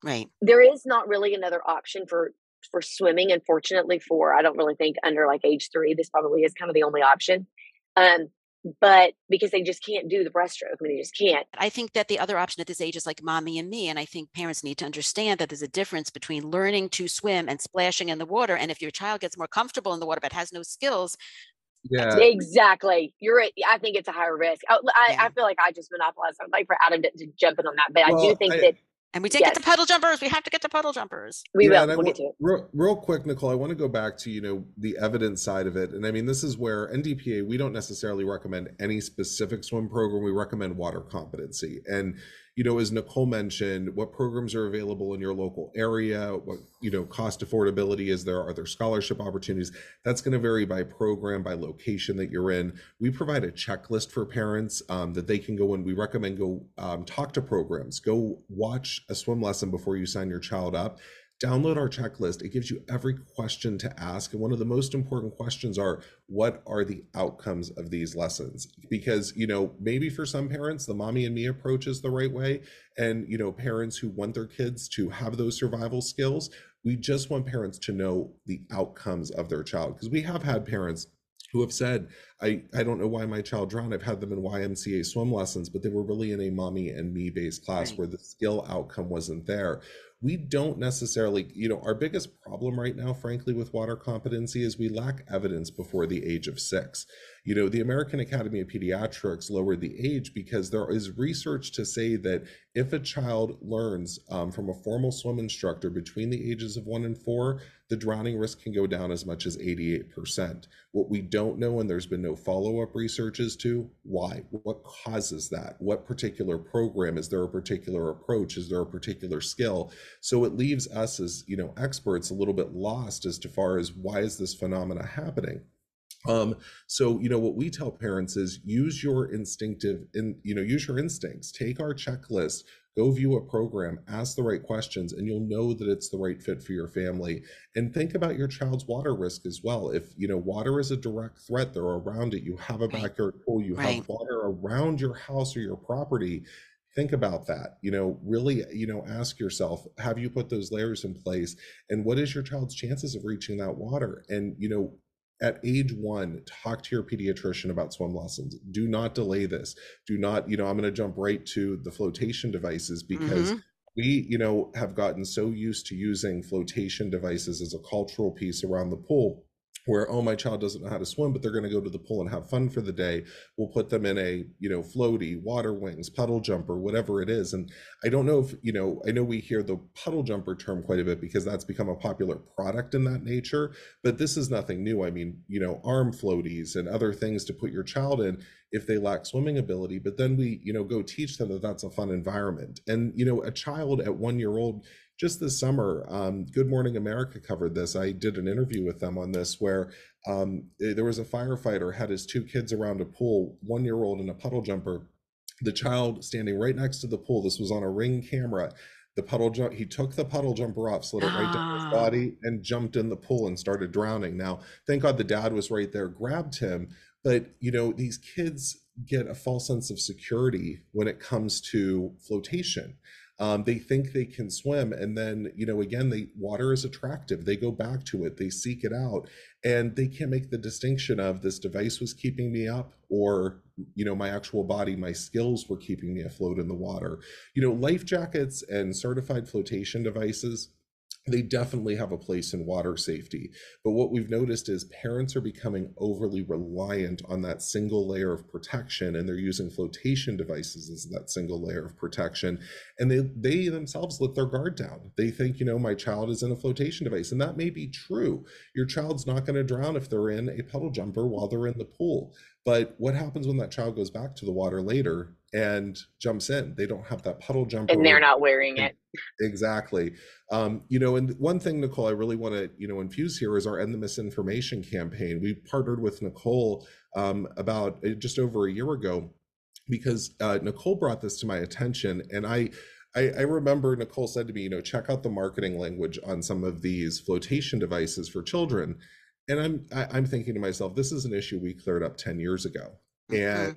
Right. There is not really another option for for swimming. Unfortunately, for I don't really think under like age three, this probably is kind of the only option. Um, but because they just can't do the breaststroke, I mean, they just can't. I think that the other option at this age is like mommy and me. And I think parents need to understand that there's a difference between learning to swim and splashing in the water. And if your child gets more comfortable in the water but has no skills, Yeah. Exactly. You're right. I think it's a higher risk. I, I, Yeah. I feel like I just monopolized. I'd like for Adam to, to jump in on that, but I do Well, think I, that and we did yes, get to puddle jumpers. We have to get to puddle jumpers. we yeah, will. and I We'll wa- get to it. real, real quick, Nicole, I want to go back to, you know, the evidence side of it. And I mean, this is where N D P A, we don't necessarily recommend any specific swim program. We recommend water competency. And, you know, as Nicole mentioned, what programs are available in your local area, what, you know, cost affordability is there, are there scholarship opportunities? That's going to vary by program, by location that you're in. We provide a checklist for parents um, that they can go and we recommend go um, talk to programs, go watch a swim lesson before you sign your child up. Download our checklist. It gives you every question to ask. And one of the most important questions are, what are the outcomes of these lessons? Because, you know, maybe for some parents, the mommy and me approach is the right way. And, you know, parents who want their kids to have those survival skills, we just want parents to know the outcomes of their child. Because we have had parents who have said, I, I don't know why my child drowned. I've had them in Y M C A swim lessons, but they were really in a mommy and me based class Right. where the skill outcome wasn't there. We don't necessarily, you know, our biggest problem right now, frankly, with water competency is we lack evidence before the age of six. You know, the American Academy of Pediatrics lowered the age because there is research to say that if a child learns um, from a formal swim instructor between the ages of one and four, the drowning risk can go down as much as eighty-eight percent. What we don't know, and there's been no follow-up research as to why, what causes that, what particular program, is there a particular approach, is there a particular skill? So it leaves us as, you know, experts a little bit lost as to far as why is this phenomena happening? Um, so, you know, what we tell parents is use your instinctive, in, you know, use your instincts, take our checklist, go view a program, ask the right questions, and you'll know that it's the right fit for your family. And think about your child's water risk as well. If, you know, water is a direct threat, they're around it, you have a Right. backyard pool, you Right. have water around your house or your property. Think about that. You know, really, you know, ask yourself, have you put those layers in place? And what is your child's chances of reaching that water? And, you know, at age one, talk to your pediatrician about swim lessons. Do not delay this. Do not, you know, I'm going to jump right to the flotation devices because Mhm. we, you know, have gotten so used to using flotation devices as a cultural piece around the pool where, oh, my child doesn't know how to swim, but they're going to go to the pool and have fun for the day. We'll put them in a, you know, floaty, water wings, puddle jumper, whatever it is. And I don't know if, you know, I know we hear the puddle jumper term quite a bit because that's become a popular product in that nature, but this is nothing new. I mean, you know, arm floaties and other things to put your child in if they lack swimming ability, but then we, you know, go teach them that that's a fun environment. And, you know, a child at one year old, just this summer, um, Good Morning America covered this. I did an interview with them on this where um, there was a firefighter had his two kids around a pool, one year old and a puddle jumper. The child standing right next to the pool. This was on a Ring camera. The puddle jump, he took the puddle jumper off, slid it right down his Ah. body, and jumped in the pool and started drowning. Now, thank God the dad was right there, grabbed him. But, you know, these kids get a false sense of security when it comes to flotation. Um, they think they can swim, and then, you know, again, the water is attractive. They go back to it, they seek it out, and they can't make the distinction of this device was keeping me up, or, you know, my actual body, my skills were keeping me afloat in the water. You know, life jackets and certified flotation devices, they definitely have a place in water safety. But what we've noticed is parents are becoming overly reliant on that single layer of protection, and they're using flotation devices as that single layer of protection. And they, they themselves let their guard down. They think, you know, my child is in a flotation device, and that may be true. Your child's not going to drown if they're in a puddle jumper while they're in the pool. But what happens when that child goes back to the water later and jumps in? They don't have that puddle jumper. And they're not wearing it. Exactly. Um, you know, and one thing, Nicole, I really want to, you know, infuse here is our End the Misinformation campaign. We partnered with Nicole um, about uh, just over a year ago because uh, Nicole brought this to my attention. And I, I, I remember Nicole said to me, you know, check out the marketing language on some of these flotation devices for children. And I'm, I, I'm thinking to myself, this is an issue we cleared up ten years ago. Mhm. And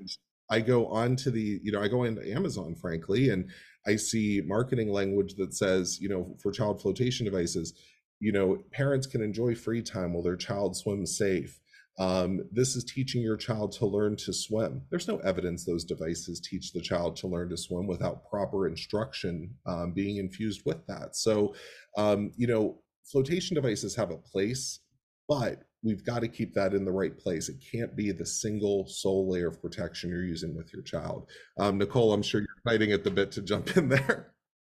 I go on to the, you know, I go into Amazon, frankly, and I see marketing language that says, you know, for child flotation devices, you know, parents can enjoy free time while their child swims safe. Um, this is teaching your child to learn to swim. There's no evidence those devices teach the child to learn to swim without proper instruction um, being infused with that. So, um, you know, flotation devices have a place, but we've got to keep that in the right place. It can't be the single sole layer of protection you're using with your child. Um, Nicole, I'm sure you're fighting at the bit to jump in there.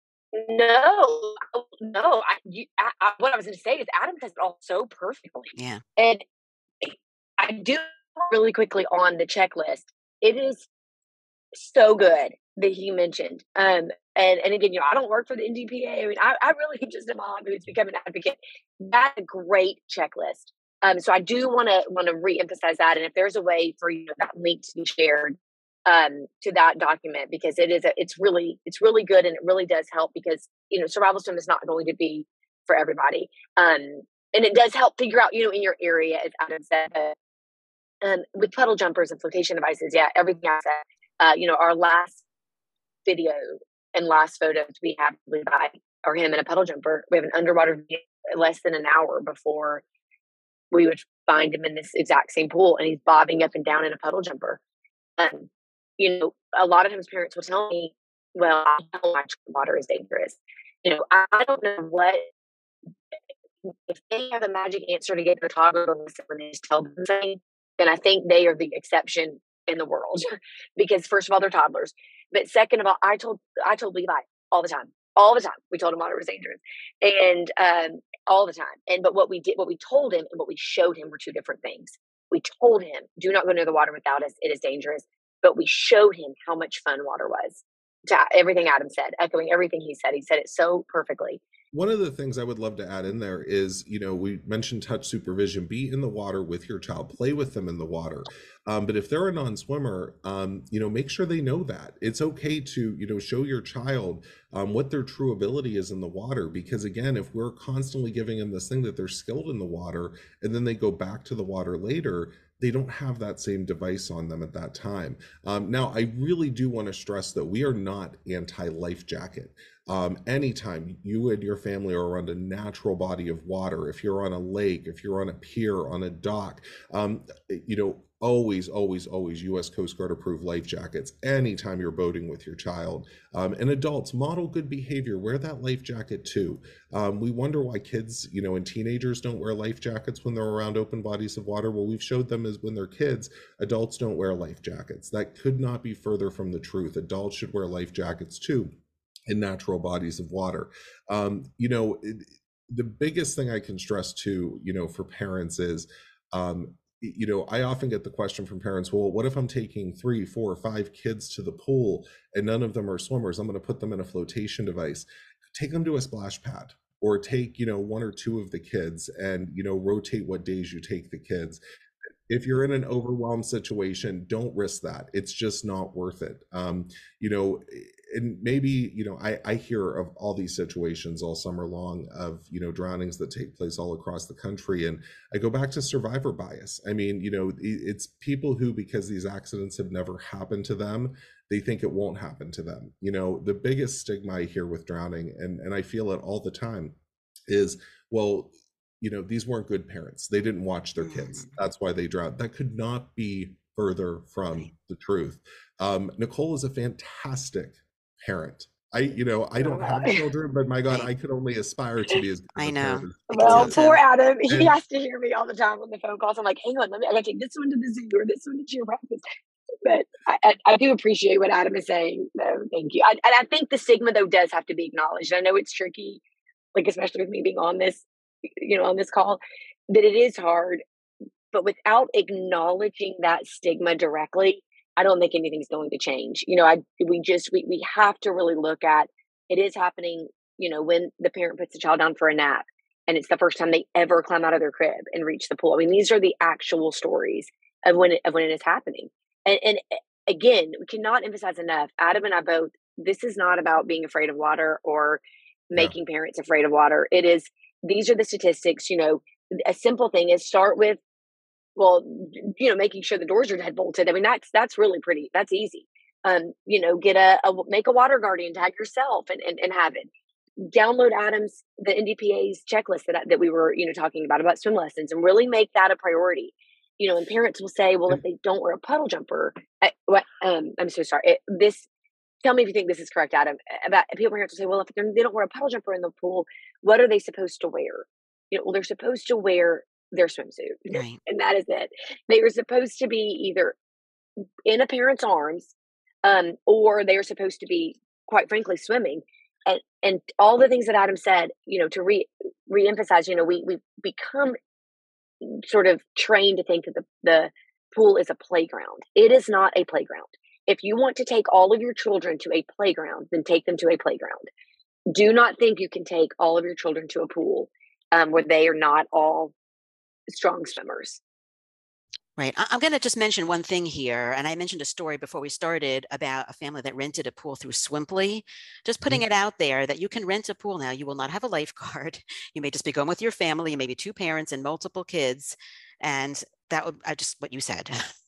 No, no. I, you, I, I, what I was going to say is Adam does it all so perfectly. Yeah. And I do really quickly on the checklist. It is so good that he mentioned. Um, and, and again, you know, I don't work for the N D P A. I mean, I, I really just am a mom who's become an advocate. That's a great checklist. Um, so I do want to want to reemphasize that. And if there's a way for you know, that link to be shared um, to that document, because it is a, it's really it's really good and it really does help because you know survival swim is not going to be for everybody. Um, and it does help figure out you know in your area, as Adam said, uh, um, with puddle jumpers and flotation devices. Yeah, everything I said. Uh, you know, our last video and last photos we have by or him in a puddle jumper. We have an underwater video less than an hour before we would find him in this exact same pool and he's bobbing up and down in a puddle jumper. Um, you know, a lot of times parents will tell me, well, I know water is dangerous. You know, I, I don't know what, if they have a magic answer to get their toddler to listen when they just tell them something, then I think they are the exception in the world because first of all, they're toddlers. But second of all, I told, I told Levi all the time, all the time. We told him water was dangerous and, um, all the time. And, but what we did, what we told him and what we showed him were two different things. We told him, do not go near the water without us. It is dangerous. But we showed him how much fun water was. To everything Adam said, echoing everything he said. He said it so perfectly. One of the things I would love to add in there is, you know, we mentioned touch supervision. Be in the water with your child, play with them in the water. Um, but if they're a non-swimmer, um, you know, make sure they know that. It's okay to, you know, show your child um, what their true ability is in the water. Because again, if we're constantly giving them this thing that they're skilled in the water, and then they go back to the water later, they don't have that same device on them at that time. Um, now, I really do want to stress that we are not anti-life jacket. Um, anytime you and your family are around a natural body of water, if you're on a lake, if you're on a pier, on a dock, um, you know, always, always, always U S Coast Guard approved life jackets anytime you're boating with your child. Um, and adults, model good behavior, wear that life jacket too. Um, we wonder why kids, you know, and teenagers don't wear life jackets when they're around open bodies of water. Well, we've showed them is when they're kids, adults don't wear life jackets. That could not be further from the truth. Adults should wear life jackets too in natural bodies of water. Um, you know, it, the biggest thing I can stress too, you know, for parents is, um, you know, I often get the question from parents, well, what if I'm taking three, four, or five kids to the pool and none of them are swimmers? I'm going to put them in a flotation device. Take them to a splash pad or take, you know, one or two of the kids and, you know, rotate what days you take the kids. If you're in an overwhelmed situation, don't risk that. It's just not worth it. Um, you know, and maybe, you know, I, I hear of all these situations all summer long of, you know, drownings that take place all across the country. And I go back to survivor bias. I mean, you know, it's people who, because these accidents have never happened to them, they think it won't happen to them. You know, the biggest stigma I hear with drowning, and, and I feel it all the time, is, well, you know, these weren't good parents. They didn't watch their kids. That's why they drowned. That could not be further from the truth. Um, Nicole is a fantastic parent. I, you know, I don't have children, but my God, I could only aspire to be as good I as a know. parent. Well, poor Adam. He and, has to hear me all the time on the phone calls. I'm like, hang on, let me, I gotta take this one to the zoo or this one to cheer practice. But I, I, I do appreciate what Adam is saying. No, thank you. I, and I think the stigma, though, does have to be acknowledged. I know it's tricky, like, especially with me being on this, you know, on this call, that it is hard, but without acknowledging that stigma directly, I don't think anything's going to change. You know, I, we just, we, we have to really look at, it is happening, you know, when the parent puts the child down for a nap and it's the first time they ever climb out of their crib and reach the pool. I mean, these are the actual stories of when it, of when it is happening. And, and again, we cannot emphasize enough, Adam and I both, this is not about being afraid of water or making yeah. parents afraid of water. It is, these are the statistics. You know, a simple thing is start with well, you know, making sure the doors are dead bolted. I mean, that's that's really pretty. That's easy. Um, you know, get a, a make a water guardian tag yourself and, and and have it. Download Adam's the N D P A's checklist that that we were you know talking about about swim lessons, and really make that a priority. You know, and parents will say, well, if they don't wear a puddle jumper, I, what, um, I'm so sorry. It, this, tell me if you think this is correct, Adam. About people, parents will say, well, if they don't wear a puddle jumper in the pool, what are they supposed to wear? You know, well, they're supposed to wear their swimsuit, Right. and that is it. They are supposed to be either in a parent's arms, um, or they are supposed to be, quite frankly, swimming. And and all the things that Adam said, you know, to re reemphasize, you know, we we become sort of trained to think that the, the pool is a playground. It is not a playground. If you want to take all of your children to a playground, then take them to a playground. Do not think you can take all of your children to a pool um, where they are not all strong swimmers. Right. I- I'm going to just mention one thing here. And I mentioned a story before we started about a family that rented a pool through Swimply. Just putting Mhm. it out there that you can rent a pool now. You will not have a lifeguard. You may just be going with your family, maybe two parents and multiple kids. And that would, I just, what you said,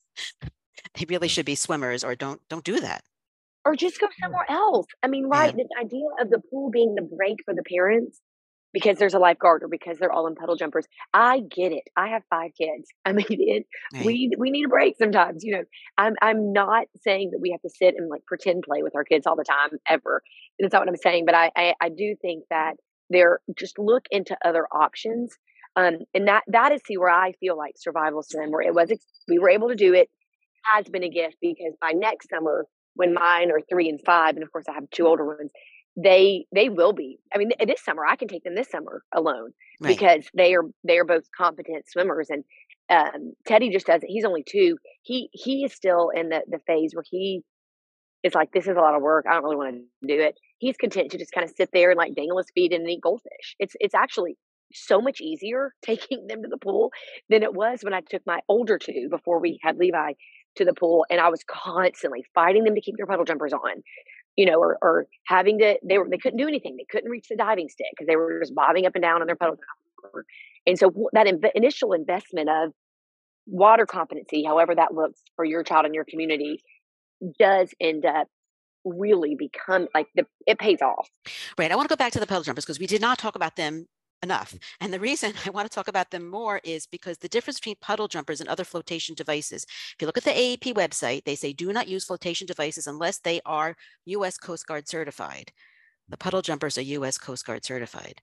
they really should be swimmers, or don't, don't do that. Or just go somewhere else. I mean, right, Yeah. the idea of the pool being the break for the parents because there's a lifeguard or because they're all in puddle jumpers. I get it. I have five kids. I mean, it, Right. we we need a break sometimes. You know, I'm I'm not saying that we have to sit and like pretend play with our kids all the time ever. That's not what I'm saying. But I I, I do think that there just look into other options. Um, and that that is see where I feel like Survival Sim, where it was we were able to do it, has been a gift because by next summer, when mine are three and five, and of course I have two older ones, they they will be. I mean, this summer I can take them this summer alone Right. because they are they are both competent swimmers. And um, Teddy just doesn't. He's only two. He he is still in the the phase where he is like, this is a lot of work. I don't really want to do it. He's content to just kind of sit there and like dangle his feet and eat goldfish. It's it's actually so much easier taking them to the pool than it was when I took my older two before we had Levi to the pool, and I was constantly fighting them to keep their puddle jumpers on, you know, or, or having to, they were, they couldn't do anything. They couldn't reach the diving stick because they were just bobbing up and down on their puddle jumper. And so that inv- initial investment of water competency, however that looks for your child and your community, does end up really become like the, it pays off. Right. I want to go back to the puddle jumpers because we did not talk about them enough. And the reason I want to talk about them more is because the difference between puddle jumpers and other flotation devices, if you look at the A A P website, they say do not use flotation devices unless they are U S Coast Guard certified. The puddle jumpers are U S Coast Guard certified.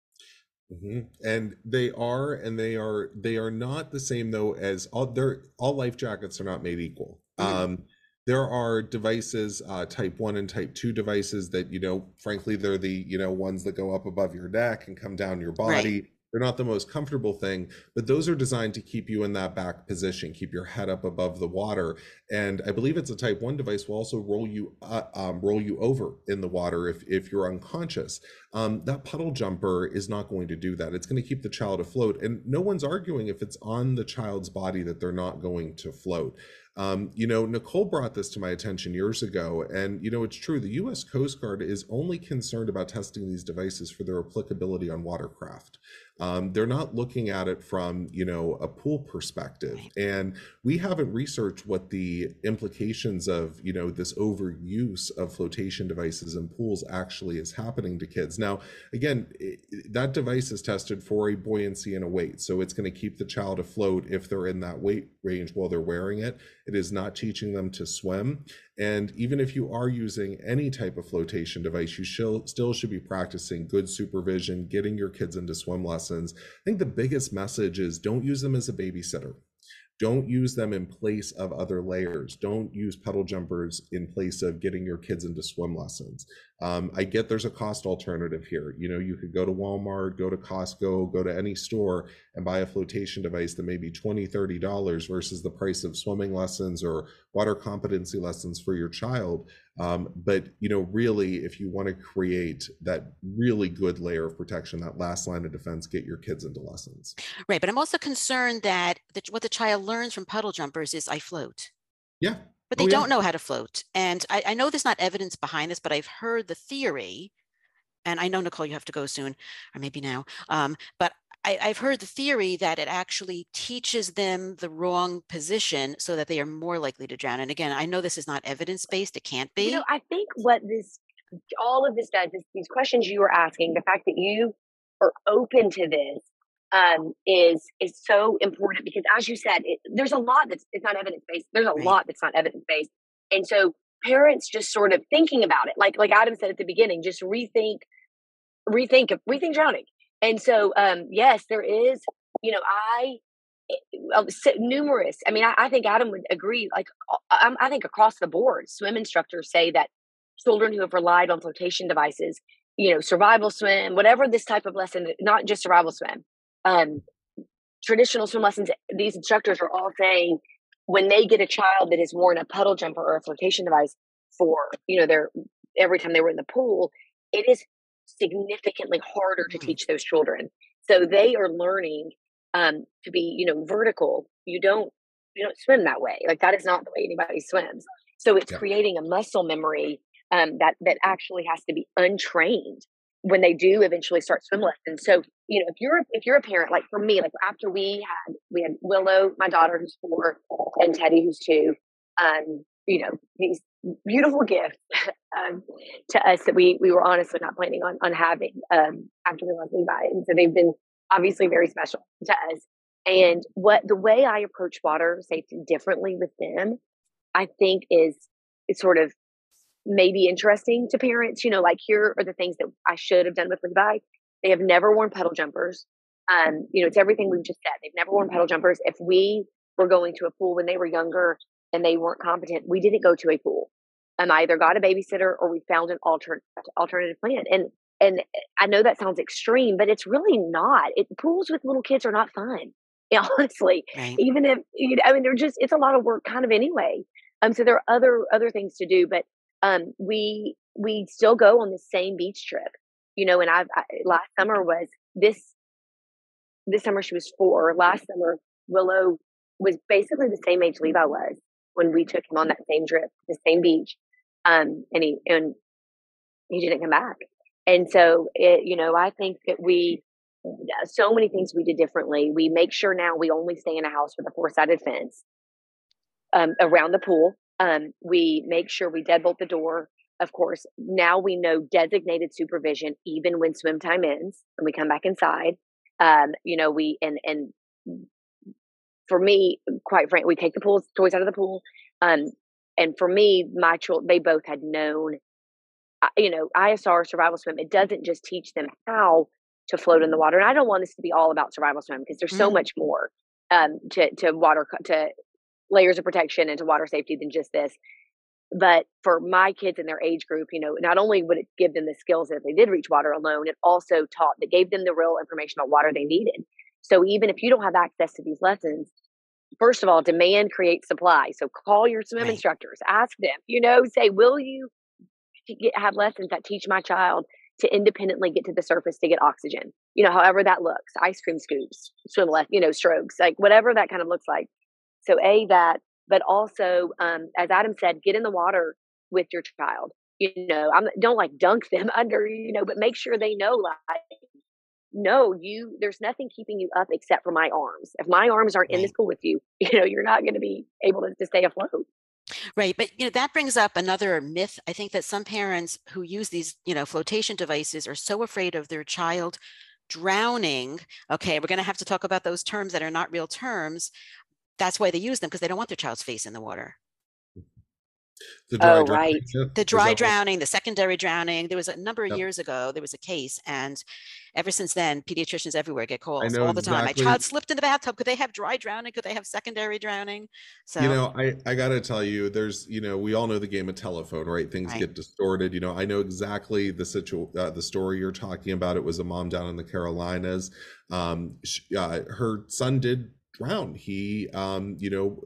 hmm And they are, and they are, they are not the same though as all their all life jackets are not made equal. Mhm. Um, there are devices, uh, type one and type two devices that, you know, frankly, they're the, you know, ones that go up above your neck and come down your body. Right. They're not the most comfortable thing, but those are designed to keep you in that back position, keep your head up above the water. And I believe it's a type one device will also roll you uh, um, roll you over in the water if if you're unconscious. Um, that puddle jumper is not going to do that. It's going to keep the child afloat, and no one's arguing if it's on the child's body that they're not going to float. Um, you know, Nicole brought this to my attention years ago, and you know, it's true. The U S Coast Guard is only concerned about testing these devices for their applicability on watercraft. Um, they're not looking at it from, you know, a pool perspective. And we haven't researched what the implications of, you know, this overuse of flotation devices in pools actually is happening to kids. Now, again, it, that device is tested for a buoyancy and a weight. So it's going to keep the child afloat if they're in that weight range while they're wearing it. It is not teaching them to swim. And even if you are using any type of flotation device, you should, still should be practicing good supervision, getting your kids into swim lessons. I think the biggest message is don't use them as a babysitter. Don't use them in place of other layers. Don't use puddle jumpers in place of getting your kids into swim lessons. Um, I get there's a cost alternative here. You know, you could go to Walmart, go to Costco, go to any store and buy a flotation device that may be twenty dollars, thirty dollars versus the price of swimming lessons or water competency lessons for your child. Um, but, you know, really, if you want to create that really good layer of protection, that last line of defense, get your kids into lessons. Right. But I'm also concerned that the, what the child learns from puddle jumpers is I float. Yeah. But they Oh, yeah. don't know how to float. And I, I know there's not evidence behind this, but I've heard the theory and I know, Nicole, you have to go soon, or maybe now, um, but I, I've heard the theory that it actually teaches them the wrong position so that they are more likely to drown. And again, I know this is not evidence-based. It can't be. You know, I think what this, all of this does is these questions you were asking, the fact that you are open to this um, is is so important because, as you said, it, there's a lot that's it's not evidence based. There's a Right. lot that's not evidence based, and so parents just sort of thinking about it, like like Adam said at the beginning, just rethink, rethink, of- rethink drowning. And so, um, yes, there is. You know, I uh, s- numerous. I mean, I, I think Adam would agree. Like, I, I think across the board, swim instructors say that children who have relied on flotation devices, you know, survival swim, whatever this type of lesson, not just survival swim, um, traditional swim lessons, these instructors are all saying when they get a child that has worn a puddle jumper or a flotation device for, you know, their every time they were in the pool, it is significantly harder to Mhm. teach those children. So they are learning um, to be, you know, vertical. You don't you don't swim that way. Like that is not the way anybody swims. So it's Yeah. creating a muscle memory um, that that actually has to be untrained when they do eventually start swim lessons. So you know, if you're if you're a parent, like for me, like after we had we had Willow, my daughter who's four, and Teddy who's two, um, you know, these beautiful gifts um, to us that we we were honestly not planning on on having um, after we lost Levi, and so they've been obviously very special to us. And what the way I approach water safety differently with them, I think is is sort of maybe interesting to parents. You know, like here are the things that I should have done with Levi. They have never worn pedal jumpers. Um, you know, it's everything we've just said. They've never worn pedal jumpers. If we were going to a pool when they were younger and they weren't competent, we didn't go to a pool. Um, I either got a babysitter or we found an alter, alternative plan. And and I know that sounds extreme, but it's really not. It, pools with little kids are not fun. Yeah, honestly, Right. even if you know, I mean, they're just it's a lot of work, kind of anyway. Um, so there are other other things to do, but um, we we still go on the same beach trip, you know. And I've I, last summer was this this summer she was four. Last summer Willow was basically the same age Levi was when we took him on that same trip, the same beach, um, and he and he didn't come back. And so it, you know, I think that we so many things we did differently. We make sure now we only stay in a house with a four sided fence um, around the pool. Um, we make sure we deadbolt the door. Of course, now we know designated supervision even when swim time ends and we come back inside. Um, you know, we and and for me, quite frankly, we take the pool toys out of the pool. Um, and for me, my children, they both had known, uh, you know, I S R survival swim. It doesn't just teach them how to float in the water. And I don't want this to be all about survival swim because there's so Mhm. much more um, to to water to layers of protection and to water safety than just this. But for my kids in their age group, you know, not only would it give them the skills that if they did reach water alone, it also taught that gave them the real information about water they needed. So even if you don't have access to these lessons, first of all, demand creates supply. So call your swim Right. instructors, ask them, you know, say, will you get, have lessons that teach my child to independently get to the surface to get oxygen? You know, however that looks, ice cream scoops, swim left, you know, strokes, like whatever that kind of looks like. So a that, but also, um, as Adam said, get in the water with your child. You know, I'm don't like dunk them under, you know, but make sure they know, like, no, you. There's nothing keeping you up except for my arms. If my arms aren't in this Right. pool with you, you know, you're not going to be able to, to stay afloat. Right. But, you know, that brings up another myth. I think that some parents who use these, you know, flotation devices are so afraid of their child drowning. Okay, we're going to have to talk about those terms that are not real terms. That's why they use them, because they don't want their child's face in the water. The dry Oh, drowning. right. yeah, The is dry that what- drowning, the secondary drowning. There was a number of Yep. years ago, there was a case, and ever since then, pediatricians everywhere get calls know all the time. My exactly- child slipped in the bathtub. Could they have dry drowning? Could they have secondary drowning? So, You know, I, I gotta tell you, there's, you know, we all know the game of telephone, right? Things Right. get distorted. You know, I know exactly the situ, uh, the story you're talking about. It was a mom down in the Carolinas. Um, sh uh, her son did drown. He, um, you know, uh,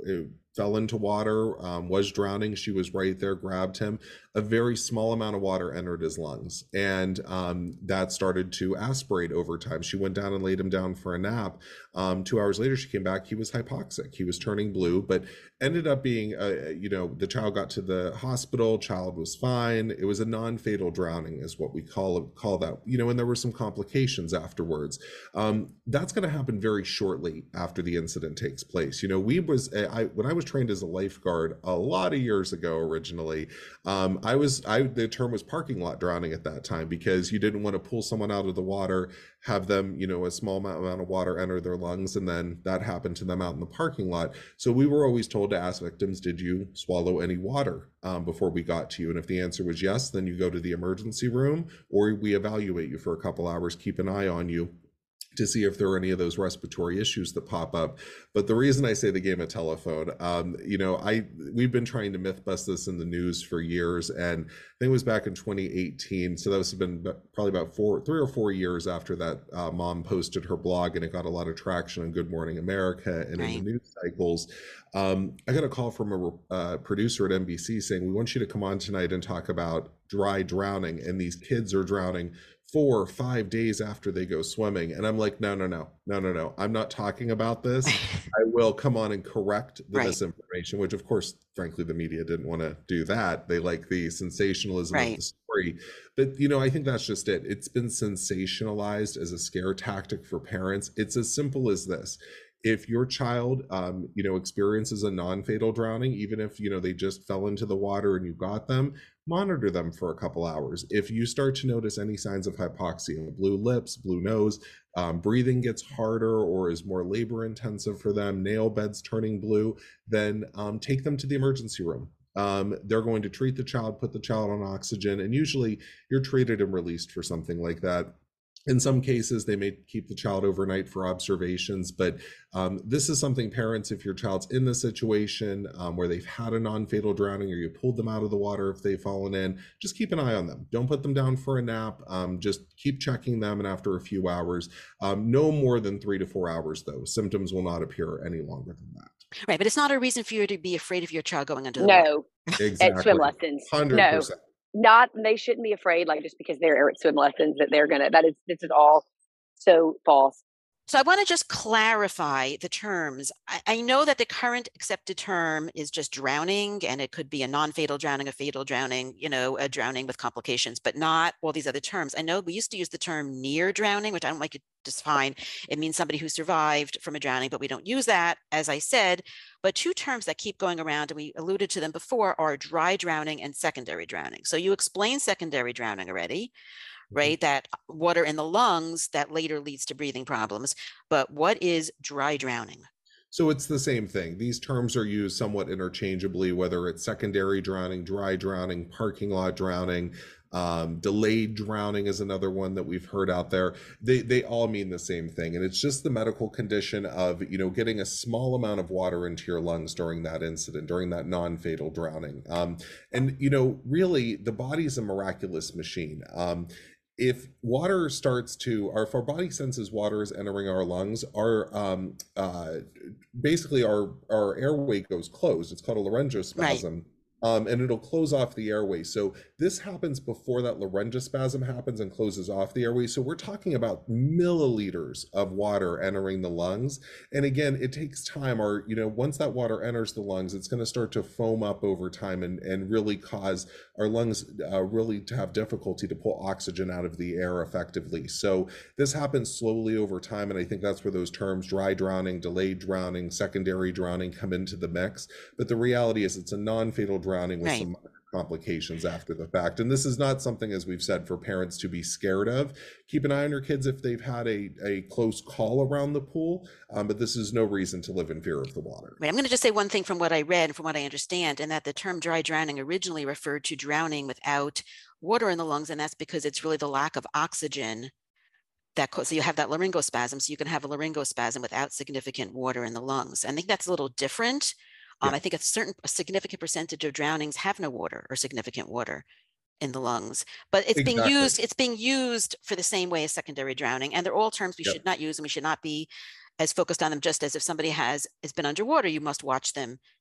fell into water, um, was drowning. She was right there, grabbed him. A very small amount of water entered his lungs, and um, that started to aspirate over time. She went down and laid him down for a nap. Um, two hours later, she came back. He was hypoxic. He was turning blue, but ended up being, uh, you know, the child got to the hospital. Child was fine. It was a non-fatal drowning, is what we call call that. You know, and there were some complications afterwards. Um, that's going to happen very shortly after the incident takes place. You know, we was I when I was trained as a lifeguard a lot of years ago. Originally, um, I was I the term was parking lot drowning at that time, because you didn't want to pull someone out of the water, have them, you know, a small amount of water enter their lungs, and then that happened to them out in the parking lot. So we were always told to ask victims, did you swallow any water um, before we got to you? And if the answer was yes, then you go to the emergency room, or we evaluate you for a couple hours, keep an eye on you to see if there are any of those respiratory issues that pop up. But the reason I say the game of telephone, um, you know, I we've been trying to myth bust this in the news for years, and I think it was back in twenty eighteen. So that was been probably about four, three or four years after that uh, mom posted her blog, and it got a lot of traction on Good Morning America and right. in the news cycles. Um, I got a call from a uh, producer at N B C saying, we want you to come on tonight and talk about dry drowning, and these kids are drowning four or five days after they go swimming. And I'm like, no, no, no, no, no, no. I'm not talking about this. I will come on and correct the right. misinformation, which of course, frankly, the media didn't want to do that. They like the sensationalism right. of the story. But, you know, I think that's just it. It's been sensationalized as a scare tactic for parents. It's as simple as this. If your child, um, you know, experiences a non-fatal drowning, even if, you know, they just fell into the water and you got them, monitor them for a couple hours. If you start to notice any signs of hypoxia, blue lips, blue nose, um, breathing gets harder or is more labor intensive for them, nail beds turning blue, then um, take them to the emergency room. Um, they're going to treat the child, put the child on oxygen, and usually you're treated and released for something like that. In some cases, they may keep the child overnight for observations, but um, this is something parents, if your child's in the situation um, where they've had a non-fatal drowning, or you pulled them out of the water if they've fallen in, just keep an eye on them. Don't put them down for a nap. Um, just keep checking them, and after a few hours, um, no more than three to four hours, though. Symptoms will not appear any longer than that. Right, but it's not a reason for you to be afraid of your child going under the no, water. No, exactly. At swim lessons. one hundred percent. No. Not, they shouldn't be afraid, like just because they're at swim lessons that they're gonna, that is, this is all so false. So I want to just clarify the terms. I, I know that the current accepted term is just drowning, and it could be a non-fatal drowning, a fatal drowning, you know, a drowning with complications, but not all these other terms. I know we used to use the term near drowning, which I don't like to define. It means somebody who survived from a drowning, but we don't use that, as I said. But two terms that keep going around, and we alluded to them before, are dry drowning and secondary drowning. So you explained secondary drowning already, right? That water in the lungs that later leads to breathing problems. But what is dry drowning? So it's the same thing. These terms are used somewhat interchangeably, whether it's secondary drowning, dry drowning, parking lot drowning, um, delayed drowning is another one that we've heard out there. They they all mean the same thing. And it's just the medical condition of, you know, getting a small amount of water into your lungs during that incident, during that non-fatal drowning. Um, and, you know, really, the body's a miraculous machine. Um, If water starts to, or if our body senses water is entering our lungs, our um, uh, basically our our airway goes closed. It's called a laryngospasm. Right. Um, and it'll close off the airway. So this happens before that laryngospasm happens and closes off the airway. So we're talking about milliliters of water entering the lungs. And again, it takes time, or, you know, once that water enters the lungs, it's going to start to foam up over time and, and really cause our lungs uh, really to have difficulty to pull oxygen out of the air effectively. So this happens slowly over time. And I think that's where those terms dry drowning, delayed drowning, secondary drowning come into the mix. But the reality is it's a non-fatal drowning drowning with right. some complications after the fact. And this is not something, as we've said, for parents to be scared of. Keep an eye on your kids if they've had a, a close call around the pool, um, but this is no reason to live in fear of the water. Right. I'm going to just say one thing from what I read and from what I understand, and that the term dry drowning originally referred to drowning without water in the lungs, and that's because it's really the lack of oxygen that causes, so you have that laryngospasm, so you can have a laryngospasm without significant water in the lungs. I think that's a little different. Um, yeah. I think a certain a significant percentage of drownings have no water or significant water in the lungs, but it's exactly. being used. It's being used for the same way as secondary drowning, and they're all terms we yep. should not use, and we should not be as focused on them. Just as if somebody has has been underwater, you must watch them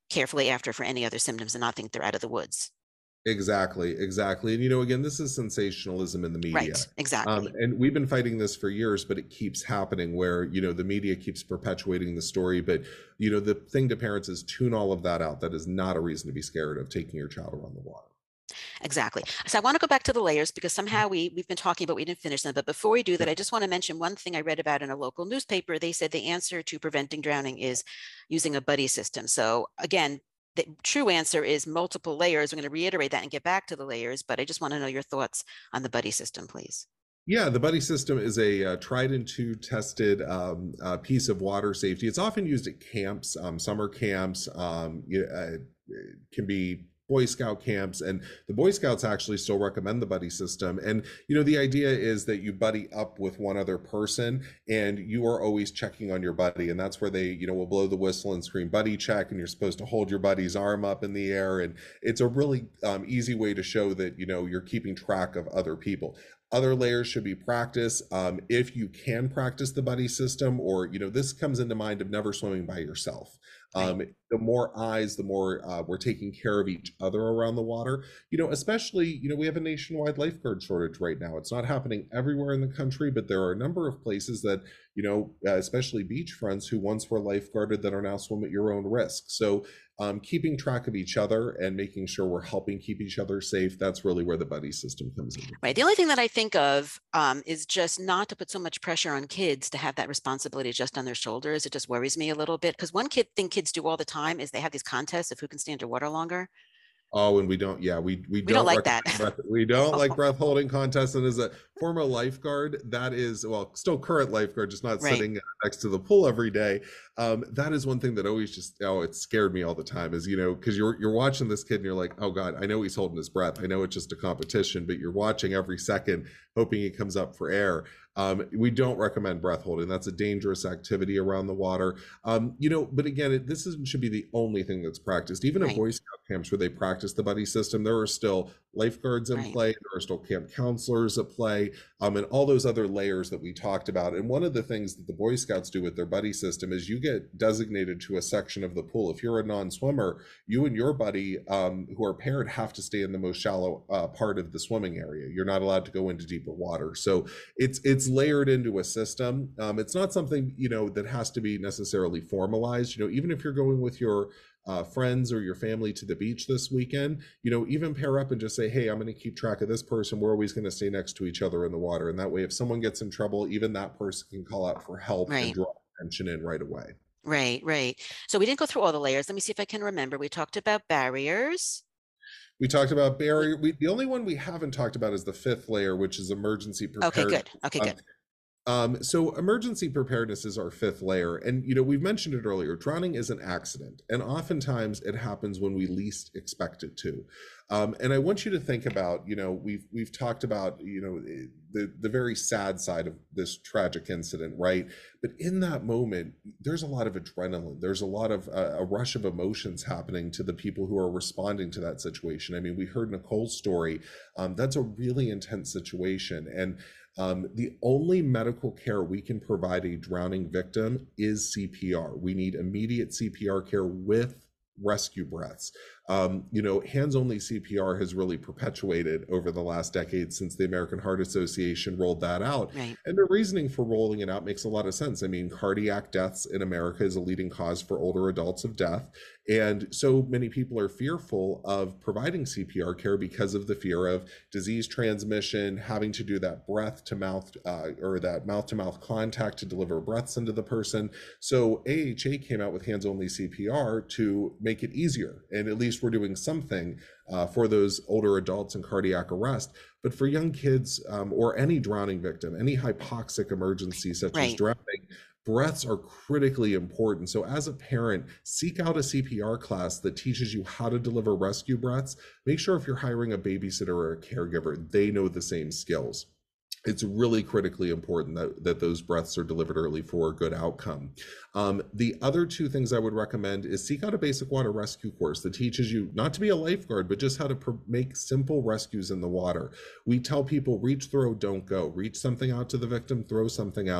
carefully after for any other symptoms and not think they're out of the woods. Exactly, exactly. And, you know, again, this is sensationalism in the media. Right, Um, exactly. and we've been fighting this for years, but it keeps happening where, you know, the media keeps perpetuating the story. But, you know, the thing to parents is tune all of that out. That is not a reason to be scared of taking your child around the water. Exactly. So I want to go back to the layers because somehow we, we've been talking, but we didn't finish them. But before we do that, I just want to mention one thing I read about in a local newspaper. They said the answer to preventing drowning is using a buddy system. So again, the true answer is multiple layers. I'm going to reiterate that and get back to the layers, but I just want to know your thoughts on the buddy system, please. Yeah, the buddy system is a uh, tried and true tested um, uh, piece of water safety. It's often used at camps, um, summer camps, um, uh, it can be Boy Scout camps, and the Boy Scouts actually still recommend the buddy system. And, you know, the idea is that you buddy up with one other person and you are always checking on your buddy. And that's where they, you know, will blow the whistle and scream buddy check. And you're supposed to hold your buddy's arm up in the air. And it's a really um, easy way to show that, you know, you're keeping track of other people. Other layers should be practice. Um, if you can practice the buddy system, or, you know, this comes into mind of never swimming by yourself. Um, the more eyes, the more uh, we're taking care of each other around the water, you know, especially, you know, we have a nationwide lifeguard shortage right now. It's not happening everywhere in the country, but there are a number of places that, you know, uh, especially beachfronts who once were lifeguarded that are now swim at your own risk. So um, keeping track of each other and making sure we're helping keep each other safe, that's really where the buddy system comes in. Right. The only thing that I think of um, is just not to put so much pressure on kids to have that responsibility just on their shoulders. It just worries me a little bit because one kid thing kids do all the time is they have these contests of who can stay underwater longer. Oh, and we don't, yeah, we we, we don't, don't like that. Breath, we don't like breath holding contests. And as a former lifeguard, that is, well, still current lifeguard, just not right. sitting next to the pool every day. Um, that is one thing that always just, oh, it scared me all the time is, you know, because you're you're watching this kid and you're like, oh God, I know he's holding his breath. I know it's just a competition, but you're watching every second, hoping he comes up for air. Um, we don't recommend breath holding. That's a dangerous activity around the water. Um, you know, but again, it, this is, should be the only thing that's practiced. Even right. at Boy Scout camps where they practice the buddy system, there are still lifeguards in right. play. There are still camp counselors at play, um, and all those other layers that we talked about. And one of the things that the Boy Scouts do with their buddy system is you get designated to a section of the pool. If you're a non-swimmer, you and your buddy um, who are paired have to stay in the most shallow uh, part of the swimming area. You're not allowed to go into deeper water. So it's it's layered into a system. Um, it's not something, you know, that has to be necessarily formalized. You know, even if you're going with your uh, friends or your family to the beach this weekend, you know, even pair up and just say, hey, I'm going to keep track of this person. We're always going to stay next to each other in the water. And that way, if someone gets in trouble, even that person can call out for help right. and draw attention in right away. Right, right. So we didn't go through all the layers. Let me see if I can remember. We talked about barriers. We talked about barrier. We, the only one we haven't talked about is the fifth layer, which is emergency preparedness. Okay, good. Okay, good. Um, um, so emergency preparedness is our fifth layer. And, you know, we've mentioned it earlier. Drowning is an accident. And oftentimes it happens when we least expect it to. Um, and I want you to think about, you know, we've we've talked about, you know, the, the very sad side of this tragic incident, right? But in that moment, there's a lot of adrenaline. There's a lot of uh, a rush of emotions happening to the people who are responding to that situation. I mean, we heard Nicole's story. Um, that's a really intense situation. And um, the only medical care we can provide a drowning victim is C P R. We need immediate C P R care with rescue breaths. Um, you know, hands-only C P R has really perpetuated over the last decade since the American Heart Association rolled that out. Right. And the reasoning for rolling it out makes a lot of sense. I mean, cardiac deaths in America is a leading cause for older adults of death. And so many people are fearful of providing C P R care because of the fear of disease transmission, having to do that breath to mouth uh, or that mouth to mouth contact to deliver breaths into the person. So A H A came out with hands-only C P R to make it easier. And at least we're doing something uh, for those older adults in cardiac arrest. But for young kids um, or any drowning victim, any hypoxic emergency such right. as drowning, breaths are critically important. So as a parent, seek out a C P R class that teaches you how to deliver rescue breaths. Make sure if you're hiring a babysitter or a caregiver, they know the same skills. It's really critically important that, that those breaths are delivered early for a good outcome. Um, the other two things I would recommend is seek out a basic water rescue course that teaches you not to be a lifeguard, but just how to pr- make simple rescues in the water. We tell people reach, throw, don't go. Reach something out to the victim, throw something out.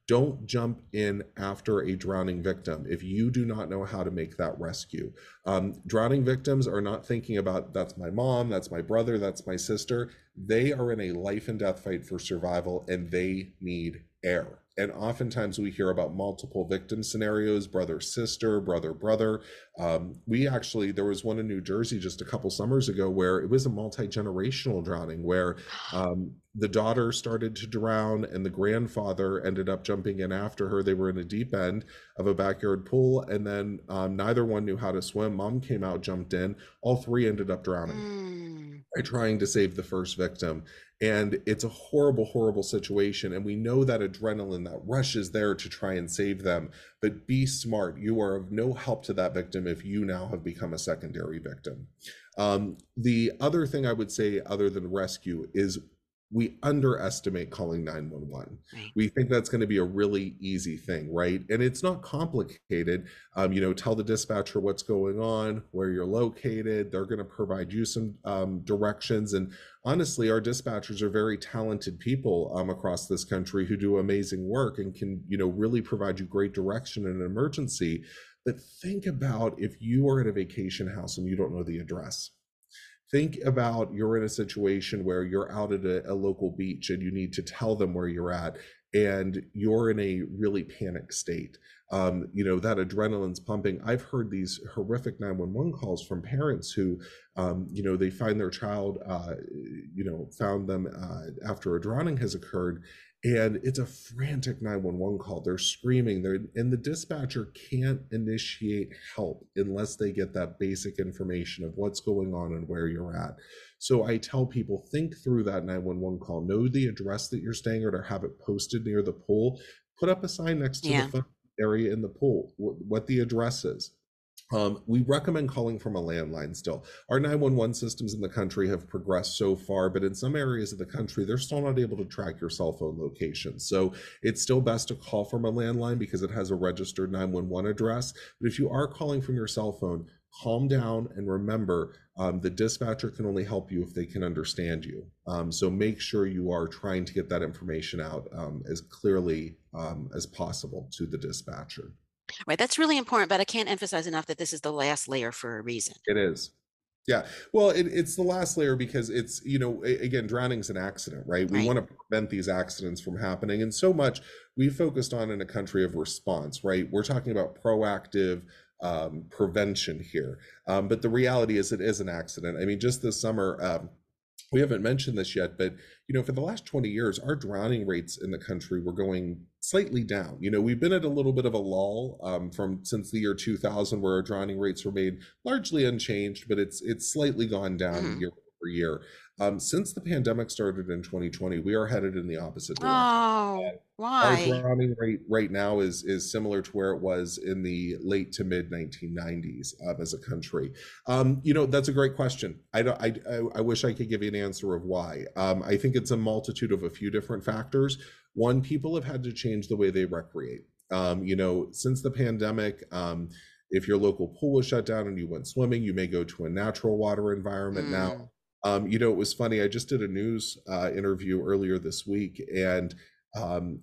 Don't jump in after a drowning victim if you do not know how to make that rescue. Um, drowning victims are not thinking about, that's my mom, that's my brother, that's my sister. They are in a life and death fight for survival, and they need air. And oftentimes we hear about multiple victim scenarios, brother, sister, brother, brother. Um, we actually, there was one in New Jersey just a couple summers ago where it was a multi-generational drowning where um, the daughter started to drown and the grandfather ended up jumping in after her. They were in a deep end of a backyard pool, and then um, neither one knew how to swim. Mom came out, jumped in. All three ended up drowning. Mm. By trying to save the first victim. And it's a horrible, horrible situation. And we know that adrenaline, that rush is there to try and save them. But be smart. You are of no help to that victim if you now have become a secondary victim. Um, the other thing I would say, other than rescue, is we underestimate calling nine one one. Right. We think that's going to be a really easy thing, right? And it's not complicated. Um, you know, tell the dispatcher what's going on, where you're located. They're going to provide you some um, directions. And honestly, our dispatchers are very talented people um, across this country who do amazing work and can, you know, really provide you great direction in an emergency. But think about if you are at a vacation house and you don't know the address. Think about you're in a situation where you're out at a, a local beach and you need to tell them where you're at, and you're in a really panic state. Um, you know, that adrenaline's pumping. I've heard these horrific nine one one calls from parents who, um, you know, they find their child, uh, you know, found them uh, after a drowning has occurred. And it's a frantic nine one one call. They're screaming, they're, and the dispatcher can't initiate help unless they get that basic information of what's going on and where you're at. So I tell people, think through that nine one one call, know the address that you're staying at or have it posted near the pool, put up a sign next to Yeah. the phone area in the pool, wh- what the address is. Um, we recommend calling from a landline still. Our nine one one systems in the country have progressed so far, but in some areas of the country, they're still not able to track your cell phone location. So it's still best to call from a landline because it has a registered nine one one address. But if you are calling from your cell phone, calm down and remember um, the dispatcher can only help you if they can understand you. Um, so make sure you are trying to get that information out um, as clearly um, as possible to the dispatcher. Right. That's really important, but I can't emphasize enough that this is the last layer for a reason. It is. Yeah. Well, it, it's the last layer because it's, you know, a- again, drowning's an accident, right? We Right. want to prevent these accidents from happening. And so much we focused on in a country of response, right? We're talking about proactive um, prevention here. Um, but the reality is it is an accident. I mean, just this summer, um, we haven't mentioned this yet, but you know, for the last twenty years, our drowning rates in the country were going slightly down. You know, we've been at a little bit of a lull um, from since the year two thousand, where our drowning rates remained largely unchanged, but it's it's slightly gone down Mhm. year over year. Um, since the pandemic started in twenty twenty, we are headed in the opposite direction. Oh, Our why? drowning rate right now is is similar to where it was in the late to mid nineteen nineties uh, as a country. Um, you know, that's a great question. I don't. I, I I wish I could give you an answer of why. Um, I think it's a multitude of a few different factors. One, people have had to change the way they recreate. Um, you know, since the pandemic, um, if your local pool was shut down and you went swimming, you may go to a natural water environment now. Mm. Um, you know, it was funny. I just did a news uh, interview earlier this week, and um,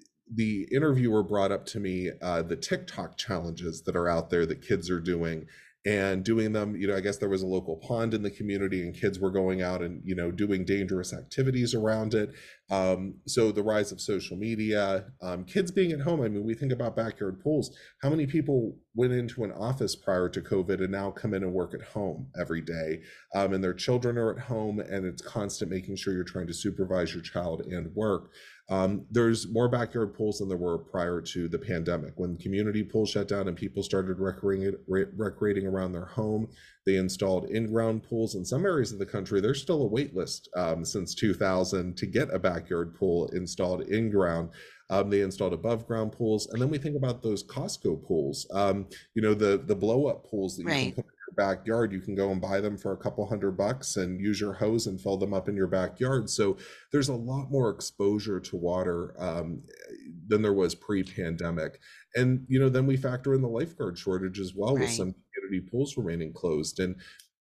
the interviewer brought up to me uh, the TikTok challenges that are out there that kids are doing and doing them. You know, I guess there was a local pond in the community and kids were going out and, you know, doing dangerous activities around it. Um, so the rise of social media, um, kids being at home. I mean, we think about backyard pools. How many people went into an office prior to COVID and now come in and work at home every day? Um, and their children are at home, and it's constant making sure you're trying to supervise your child and work. Um, there's more backyard pools than there were prior to the pandemic. When community pools shut down and people started recreating, recreating around their home, they installed in-ground pools. In some areas of the country, there's still a wait list um, since two thousand to get a backyard pool installed in-ground. Um, they installed above ground pools. And then we think about those Costco pools, um, you know, the, the blow up pools that you Right. can put in your backyard. You can go and buy them for a couple hundred bucks and use your hose and fill them up in your backyard. So there's a lot more exposure to water um, than there was pre-pandemic. And, you know, then we factor in the lifeguard shortage as well, with Right. some community pools remaining closed. And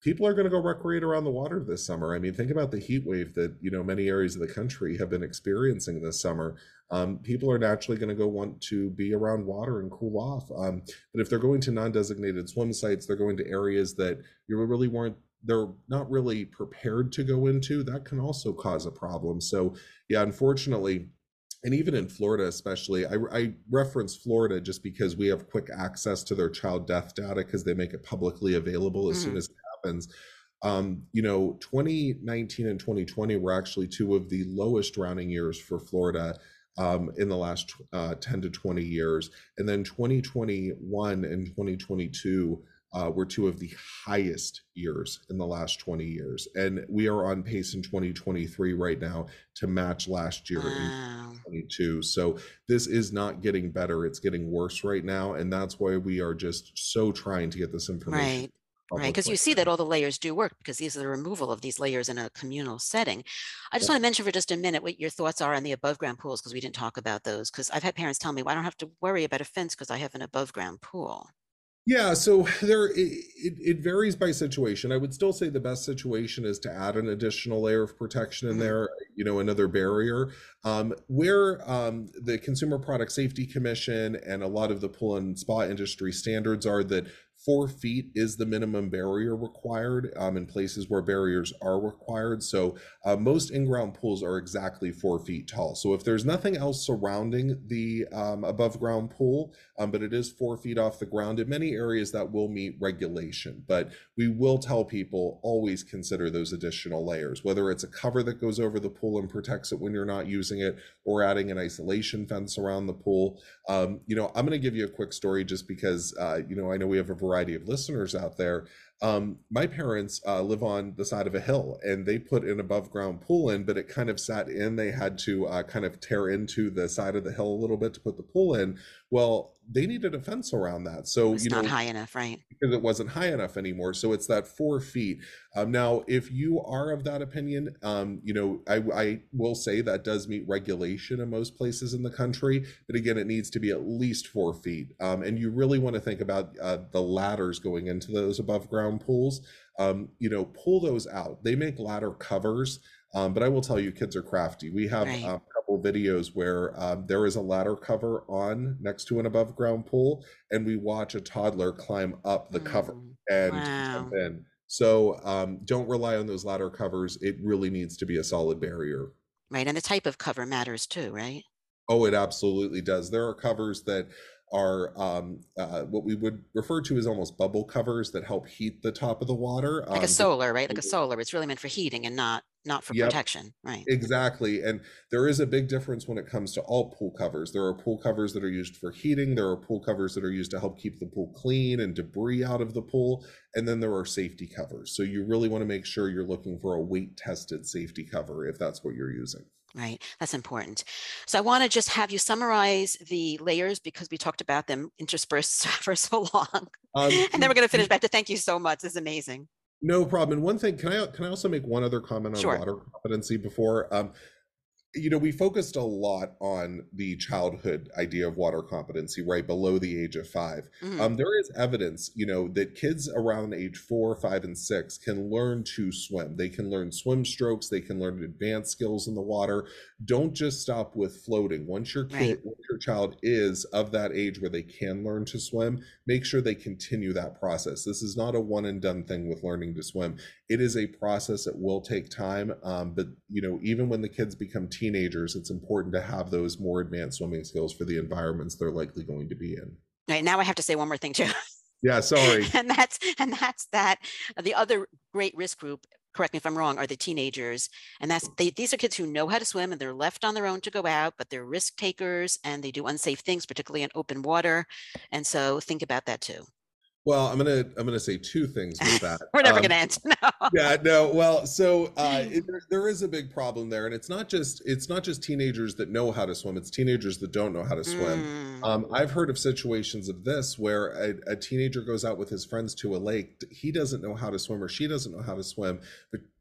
people are going to go recreate around the water this summer. I mean, think about the heat wave that, you know, many areas of the country have been experiencing this summer. Um, people are naturally going to go want to be around water and cool off. Um, but if they're going to non-designated swim sites, they're going to areas that you really weren't, they're not really prepared to go into. That can also cause a problem. So yeah, unfortunately, and even in Florida, especially, I, I reference Florida just because we have quick access to their child death data because they make it publicly available as mm-hmm. soon as it happens. Um, you know, twenty nineteen and twenty twenty were actually two of the lowest drowning years for Florida um, in the last uh, ten to twenty years. And then twenty twenty-one and twenty twenty-two uh, were two of the highest years in the last twenty years. And we are on pace in twenty twenty-three right now to match last year. Wow. In twenty-two. So this is not getting better. It's getting worse right now. And that's why we are just so trying to get this information. Right. Right, because you see that all the layers do work because these are the removal of these layers in a communal setting. I just yeah. want to mention for just a minute what your thoughts are on the above ground pools, because we didn't talk about those, because I've had parents tell me, well, I don't have to worry about a fence because I have an above ground pool. Yeah, so there it, it, it varies by situation. I would still say the best situation is to add an additional layer of protection in there, you know, another barrier. Um, where um, the Consumer Product Safety Commission and a lot of the pool and spa industry standards are that four feet is the minimum barrier required um, in places where barriers are required. So uh, most in-ground pools are exactly four feet tall. So if there's nothing else surrounding the um, above ground pool, um, but it is four feet off the ground, in many areas that will meet regulation. But we will tell people always consider those additional layers, whether it's a cover that goes over the pool and protects it when you're not using it, or adding an isolation fence around the pool. Um, you know, I'm going to give you a quick story just because, uh, you know, I know we have a variety of listeners out there. Um, my parents uh, live on the side of a hill, and they put an above ground pool in, but it kind of sat in. They had to uh, kind of tear into the side of the hill a little bit to put the pool in. Well, they needed a fence around that. So it's you know, not high enough, right? Because it wasn't high enough anymore. So it's that four feet. Um, now, if you are of that opinion, um, you know, I, I will say that does meet regulation in most places in the country. But again, it needs to be at least four feet. Um, and you really want to think about uh, the ladders going into those above ground pools. Um, you know, pull those out. They make ladder covers. Um, but I will tell you, kids are crafty. We have right. um, a couple videos where um, there is a ladder cover on next to an above ground pool, and we watch a toddler climb up the mm. cover and wow. jump in. So um, don't rely on those ladder covers. It really needs to be a solid barrier. Right, and the type of cover matters too, right? Oh, it absolutely does. There are covers that are um, uh, what we would refer to as almost bubble covers that help heat the top of the water. Like um, a solar, right? Like a solar. It's really meant for heating and not not for yep, protection, right? Exactly. And there is a big difference when it comes to all pool covers. There are pool covers that are used for heating. There are pool covers that are used to help keep the pool clean and debris out of the pool. And then there are safety covers. So you really want to make sure you're looking for a weight tested safety cover if that's what you're using. Right, that's important. So I want to just have you summarize the layers because we talked about them interspersed for so long. Um, and then we're going to finish back to thank you so much. This is amazing. No problem. And one thing, can I can I also make one other comment on sure. water competency before? Um, you know, we focused a lot on the childhood idea of water competency, right below the age of five. Mm-hmm. Um, there is evidence, you know, that kids around age four, five, and six can learn to swim. They can learn swim strokes. They can learn advanced skills in the water. Don't just stop with floating. Once your kid, right. once your child is of that age where they can learn to swim, make sure they continue that process. This is not a one and done thing with learning to swim. It is a process that will take time. Um, but, you know, even when the kids become teenagers, teenagers, it's important to have those more advanced swimming skills for the environments they're likely going to be in. Right, now I have to say one more thing too. Yeah, sorry. and that's and that's that the other great risk group, correct me if I'm wrong, are the teenagers. And that's they, these are kids who know how to swim and they're left on their own to go out, but they're risk takers and they do unsafe things, particularly in open water. And so think about that too. Well, I'm gonna I'm gonna say two things with that. We're never um, gonna end. No. Yeah, no. Well, so uh, it, there, there is a big problem there, and it's not just it's not just teenagers that know how to swim. It's teenagers that don't know how to swim. Mm. Um, I've heard of situations of this where a, a teenager goes out with his friends to a lake. He doesn't know how to swim, or she doesn't know how to swim, but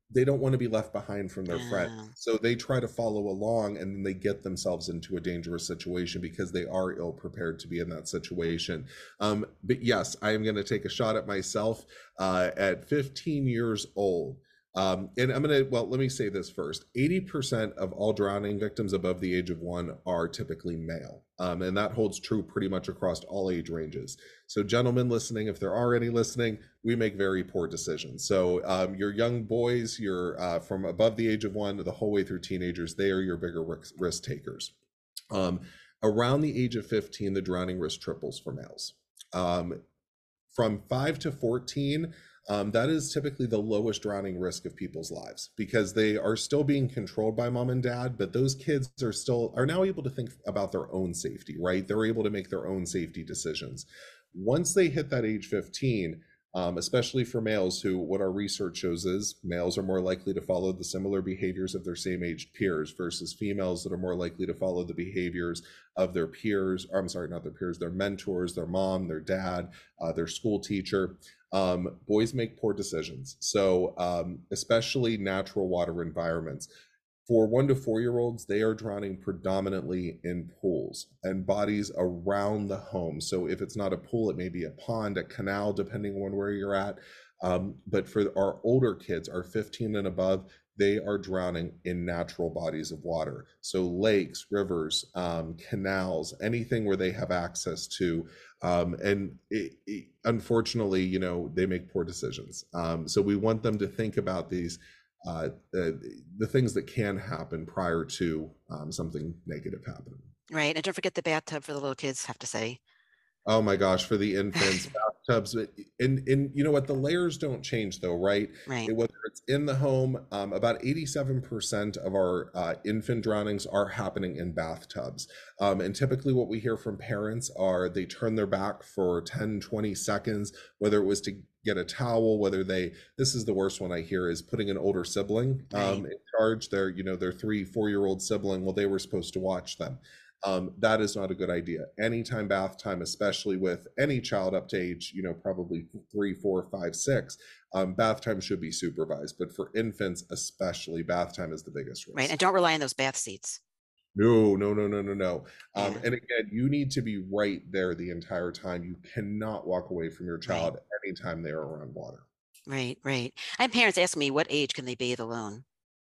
they don't want to be left behind from their friends. Uh, So they try to follow along, and then they get themselves into a dangerous situation because they are ill prepared to be in that situation. Um, but yes, I am going to take a shot at myself uh, at fifteen years old. Um, and I'm going to, well, let me say this first. eighty percent of all drowning victims above the age of one are typically male. Um, and that holds true pretty much across all age ranges. So gentlemen listening, if there are any listening, we make very poor decisions. So um, your young boys, you're uh, from above the age of one the whole way through teenagers, they are your bigger risk, risk takers. Um, around the age of fifteen, the drowning risk triples for males. Um, from five to fourteen, um, that is typically the lowest drowning risk of people's lives because they are still being controlled by mom and dad, but those kids are still are now able to think about their own safety, right? They're able to make their own safety decisions. Once they hit that age fifteen, um, especially for males who, what our research shows is males are more likely to follow the similar behaviors of their same aged peers versus females that are more likely to follow the behaviors of their peers, or I'm sorry, not their peers, their mentors, their mom, their dad, uh, their school teacher. Um, boys make poor decisions. So um, especially natural water environments. For one to four year olds, they are drowning predominantly in pools and bodies around the home. So if it's not a pool, it may be a pond, a canal, depending on where you're at. Um, but for our older kids, our fifteen and above, they are drowning in natural bodies of water. So lakes, rivers, um, canals, anything where they have access to. Um, and it, it, unfortunately, you know, they make poor decisions. Um, so we want them to think about these Uh, the, the things that can happen prior to um, something negative happening. right. And don't forget the bathtub for the little kids, have to say. Oh my gosh, for the infants, bathtubs, and and you know what? The layers don't change though, right? Right. It- whether it's in the home, um, about eighty-seven percent of our uh, infant drownings are happening in bathtubs. Um, and typically what we hear from parents are they turn their back for ten, twenty seconds, whether it was to get a towel, whether they, this is the worst one I hear is putting an older sibling um, Right. in charge, their, you know, their three, four-year-old sibling, well, they were supposed to watch them. Um, that is not a good idea. Anytime bath time, especially with any child up to age, you know, probably three, four, five, six, um, bath time should be supervised. But for infants, especially, bath time is the biggest risk. Right. And don't rely on those bath seats. No, no, no, no, no, no. Um, Yeah. and again, you need to be right there the entire time. You cannot walk away from your child anytime they are around water. Right. Right. I have parents ask me, what age can they bathe alone?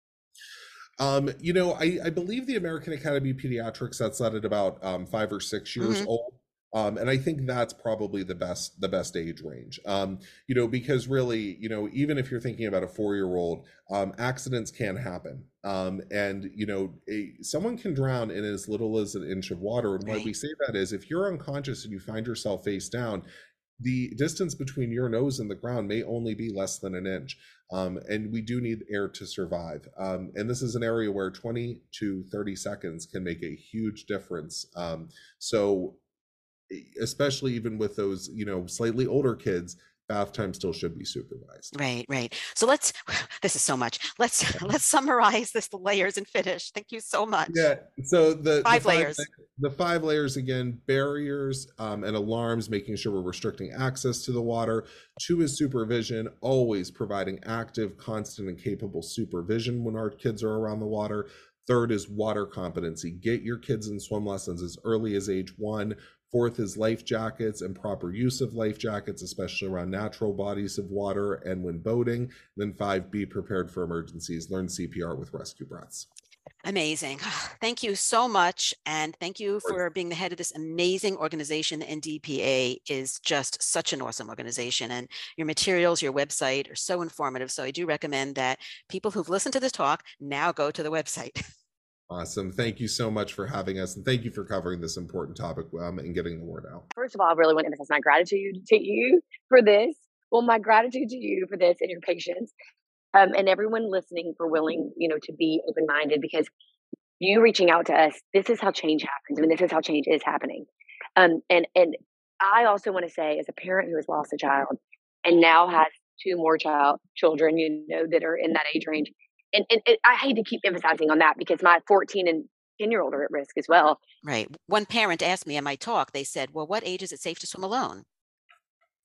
Um, you know, I, I believe the American Academy of Pediatrics sets that at about um, five or six years Mhm. old. Um, and I think that's probably the best the best age range. Um, you know, because really, you know, even if you're thinking about a four-year-old, um, accidents can happen. Um, and you know, a, someone can drown in as little as an inch of water. And why Right. we say that is if you're unconscious and you find yourself face down, the distance between your nose and the ground may only be less than an inch. Um, and we do need air to survive. Um, and this is an area where twenty to thirty seconds can make a huge difference. Um, so especially even with those, you know, slightly older kids, bath time still should be supervised. Right. Right. So let's, this is so much. Let's, let's summarize this, the layers, and finish. Thank you so much. Yeah. So the Five the five, layers. the five layers again: barriers um, and alarms, making sure we're restricting access to the water. Two is supervision, always providing active, constant, and capable supervision when our kids are around the water. Third is water competency. Get your kids in swim lessons as early as age one. Fourth is life jackets and proper use of life jackets, especially around natural bodies of water and when boating. And then five, be prepared for emergencies. Learn C P R with rescue breaths. Amazing. Thank you so much. And thank you for being the head of this amazing organization. The N D P A is just such an awesome organization, and your materials, your website are so informative. So I do recommend that people who've listened to this talk now go to the website. Awesome. Thank you so much for having us. And thank you for covering this important topic um, and getting the word out. First of all, I really want to emphasize my gratitude to you for this. Well, my gratitude to you for this and your patience. Um, and everyone listening for willing, you know, to be open-minded, because you reaching out to us, this is how change happens. I mean, this is how change is happening. Um, and, and I also want to say, as a parent who has lost a child and now has two more child children, you know, that are in that age range, and, and, and I hate to keep emphasizing on that because my fourteen and ten year old are at risk as well. Right. One parent asked me in my talk, they said, well, what age is it safe to swim alone?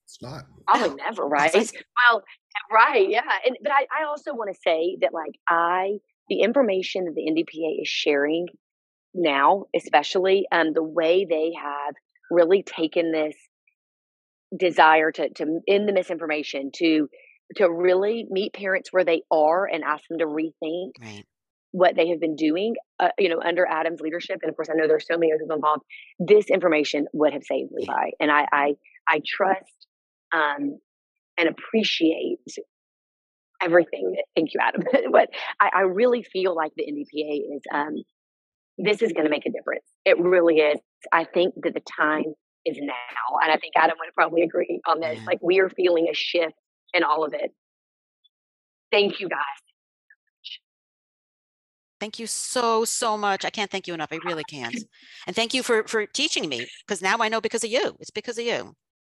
It's not. Probably never, right? Well, right, yeah. And but I, I also want to say that like I the information that the N D P A is sharing now, especially um the way they have really taken this desire to to end the misinformation, to to really meet parents where they are and ask them to rethink Right. what they have been doing, uh, you know, under Adam's leadership. And of course, I know there's so many others involved. This information would have saved Levi, and I I, I trust um, and appreciate everything. That, thank you, Adam. But I, I really feel like the N D P A is um, this is going to make a difference. It really is. I think that the time is now, and I think Adam would probably agree on this. Yeah. Like we are feeling a shift in all of it. Thank you, guys. Thank you so, so much. I can't thank you enough. I really can't. And thank you for, for teaching me, because now I know because of you. It's because of you.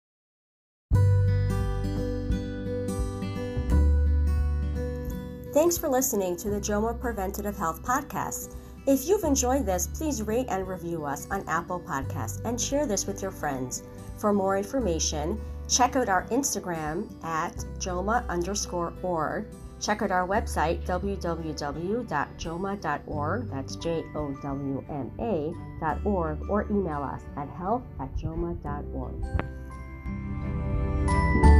Thanks for listening to the JOMA Preventative Health Podcast. If you've enjoyed this, please rate and review us on Apple Podcasts and share this with your friends. For more information, check out our Instagram at JOMA underscore org. Check out our website, w w w dot joma dot org, that's J O W M A dot org, or email us at health at joma dot org.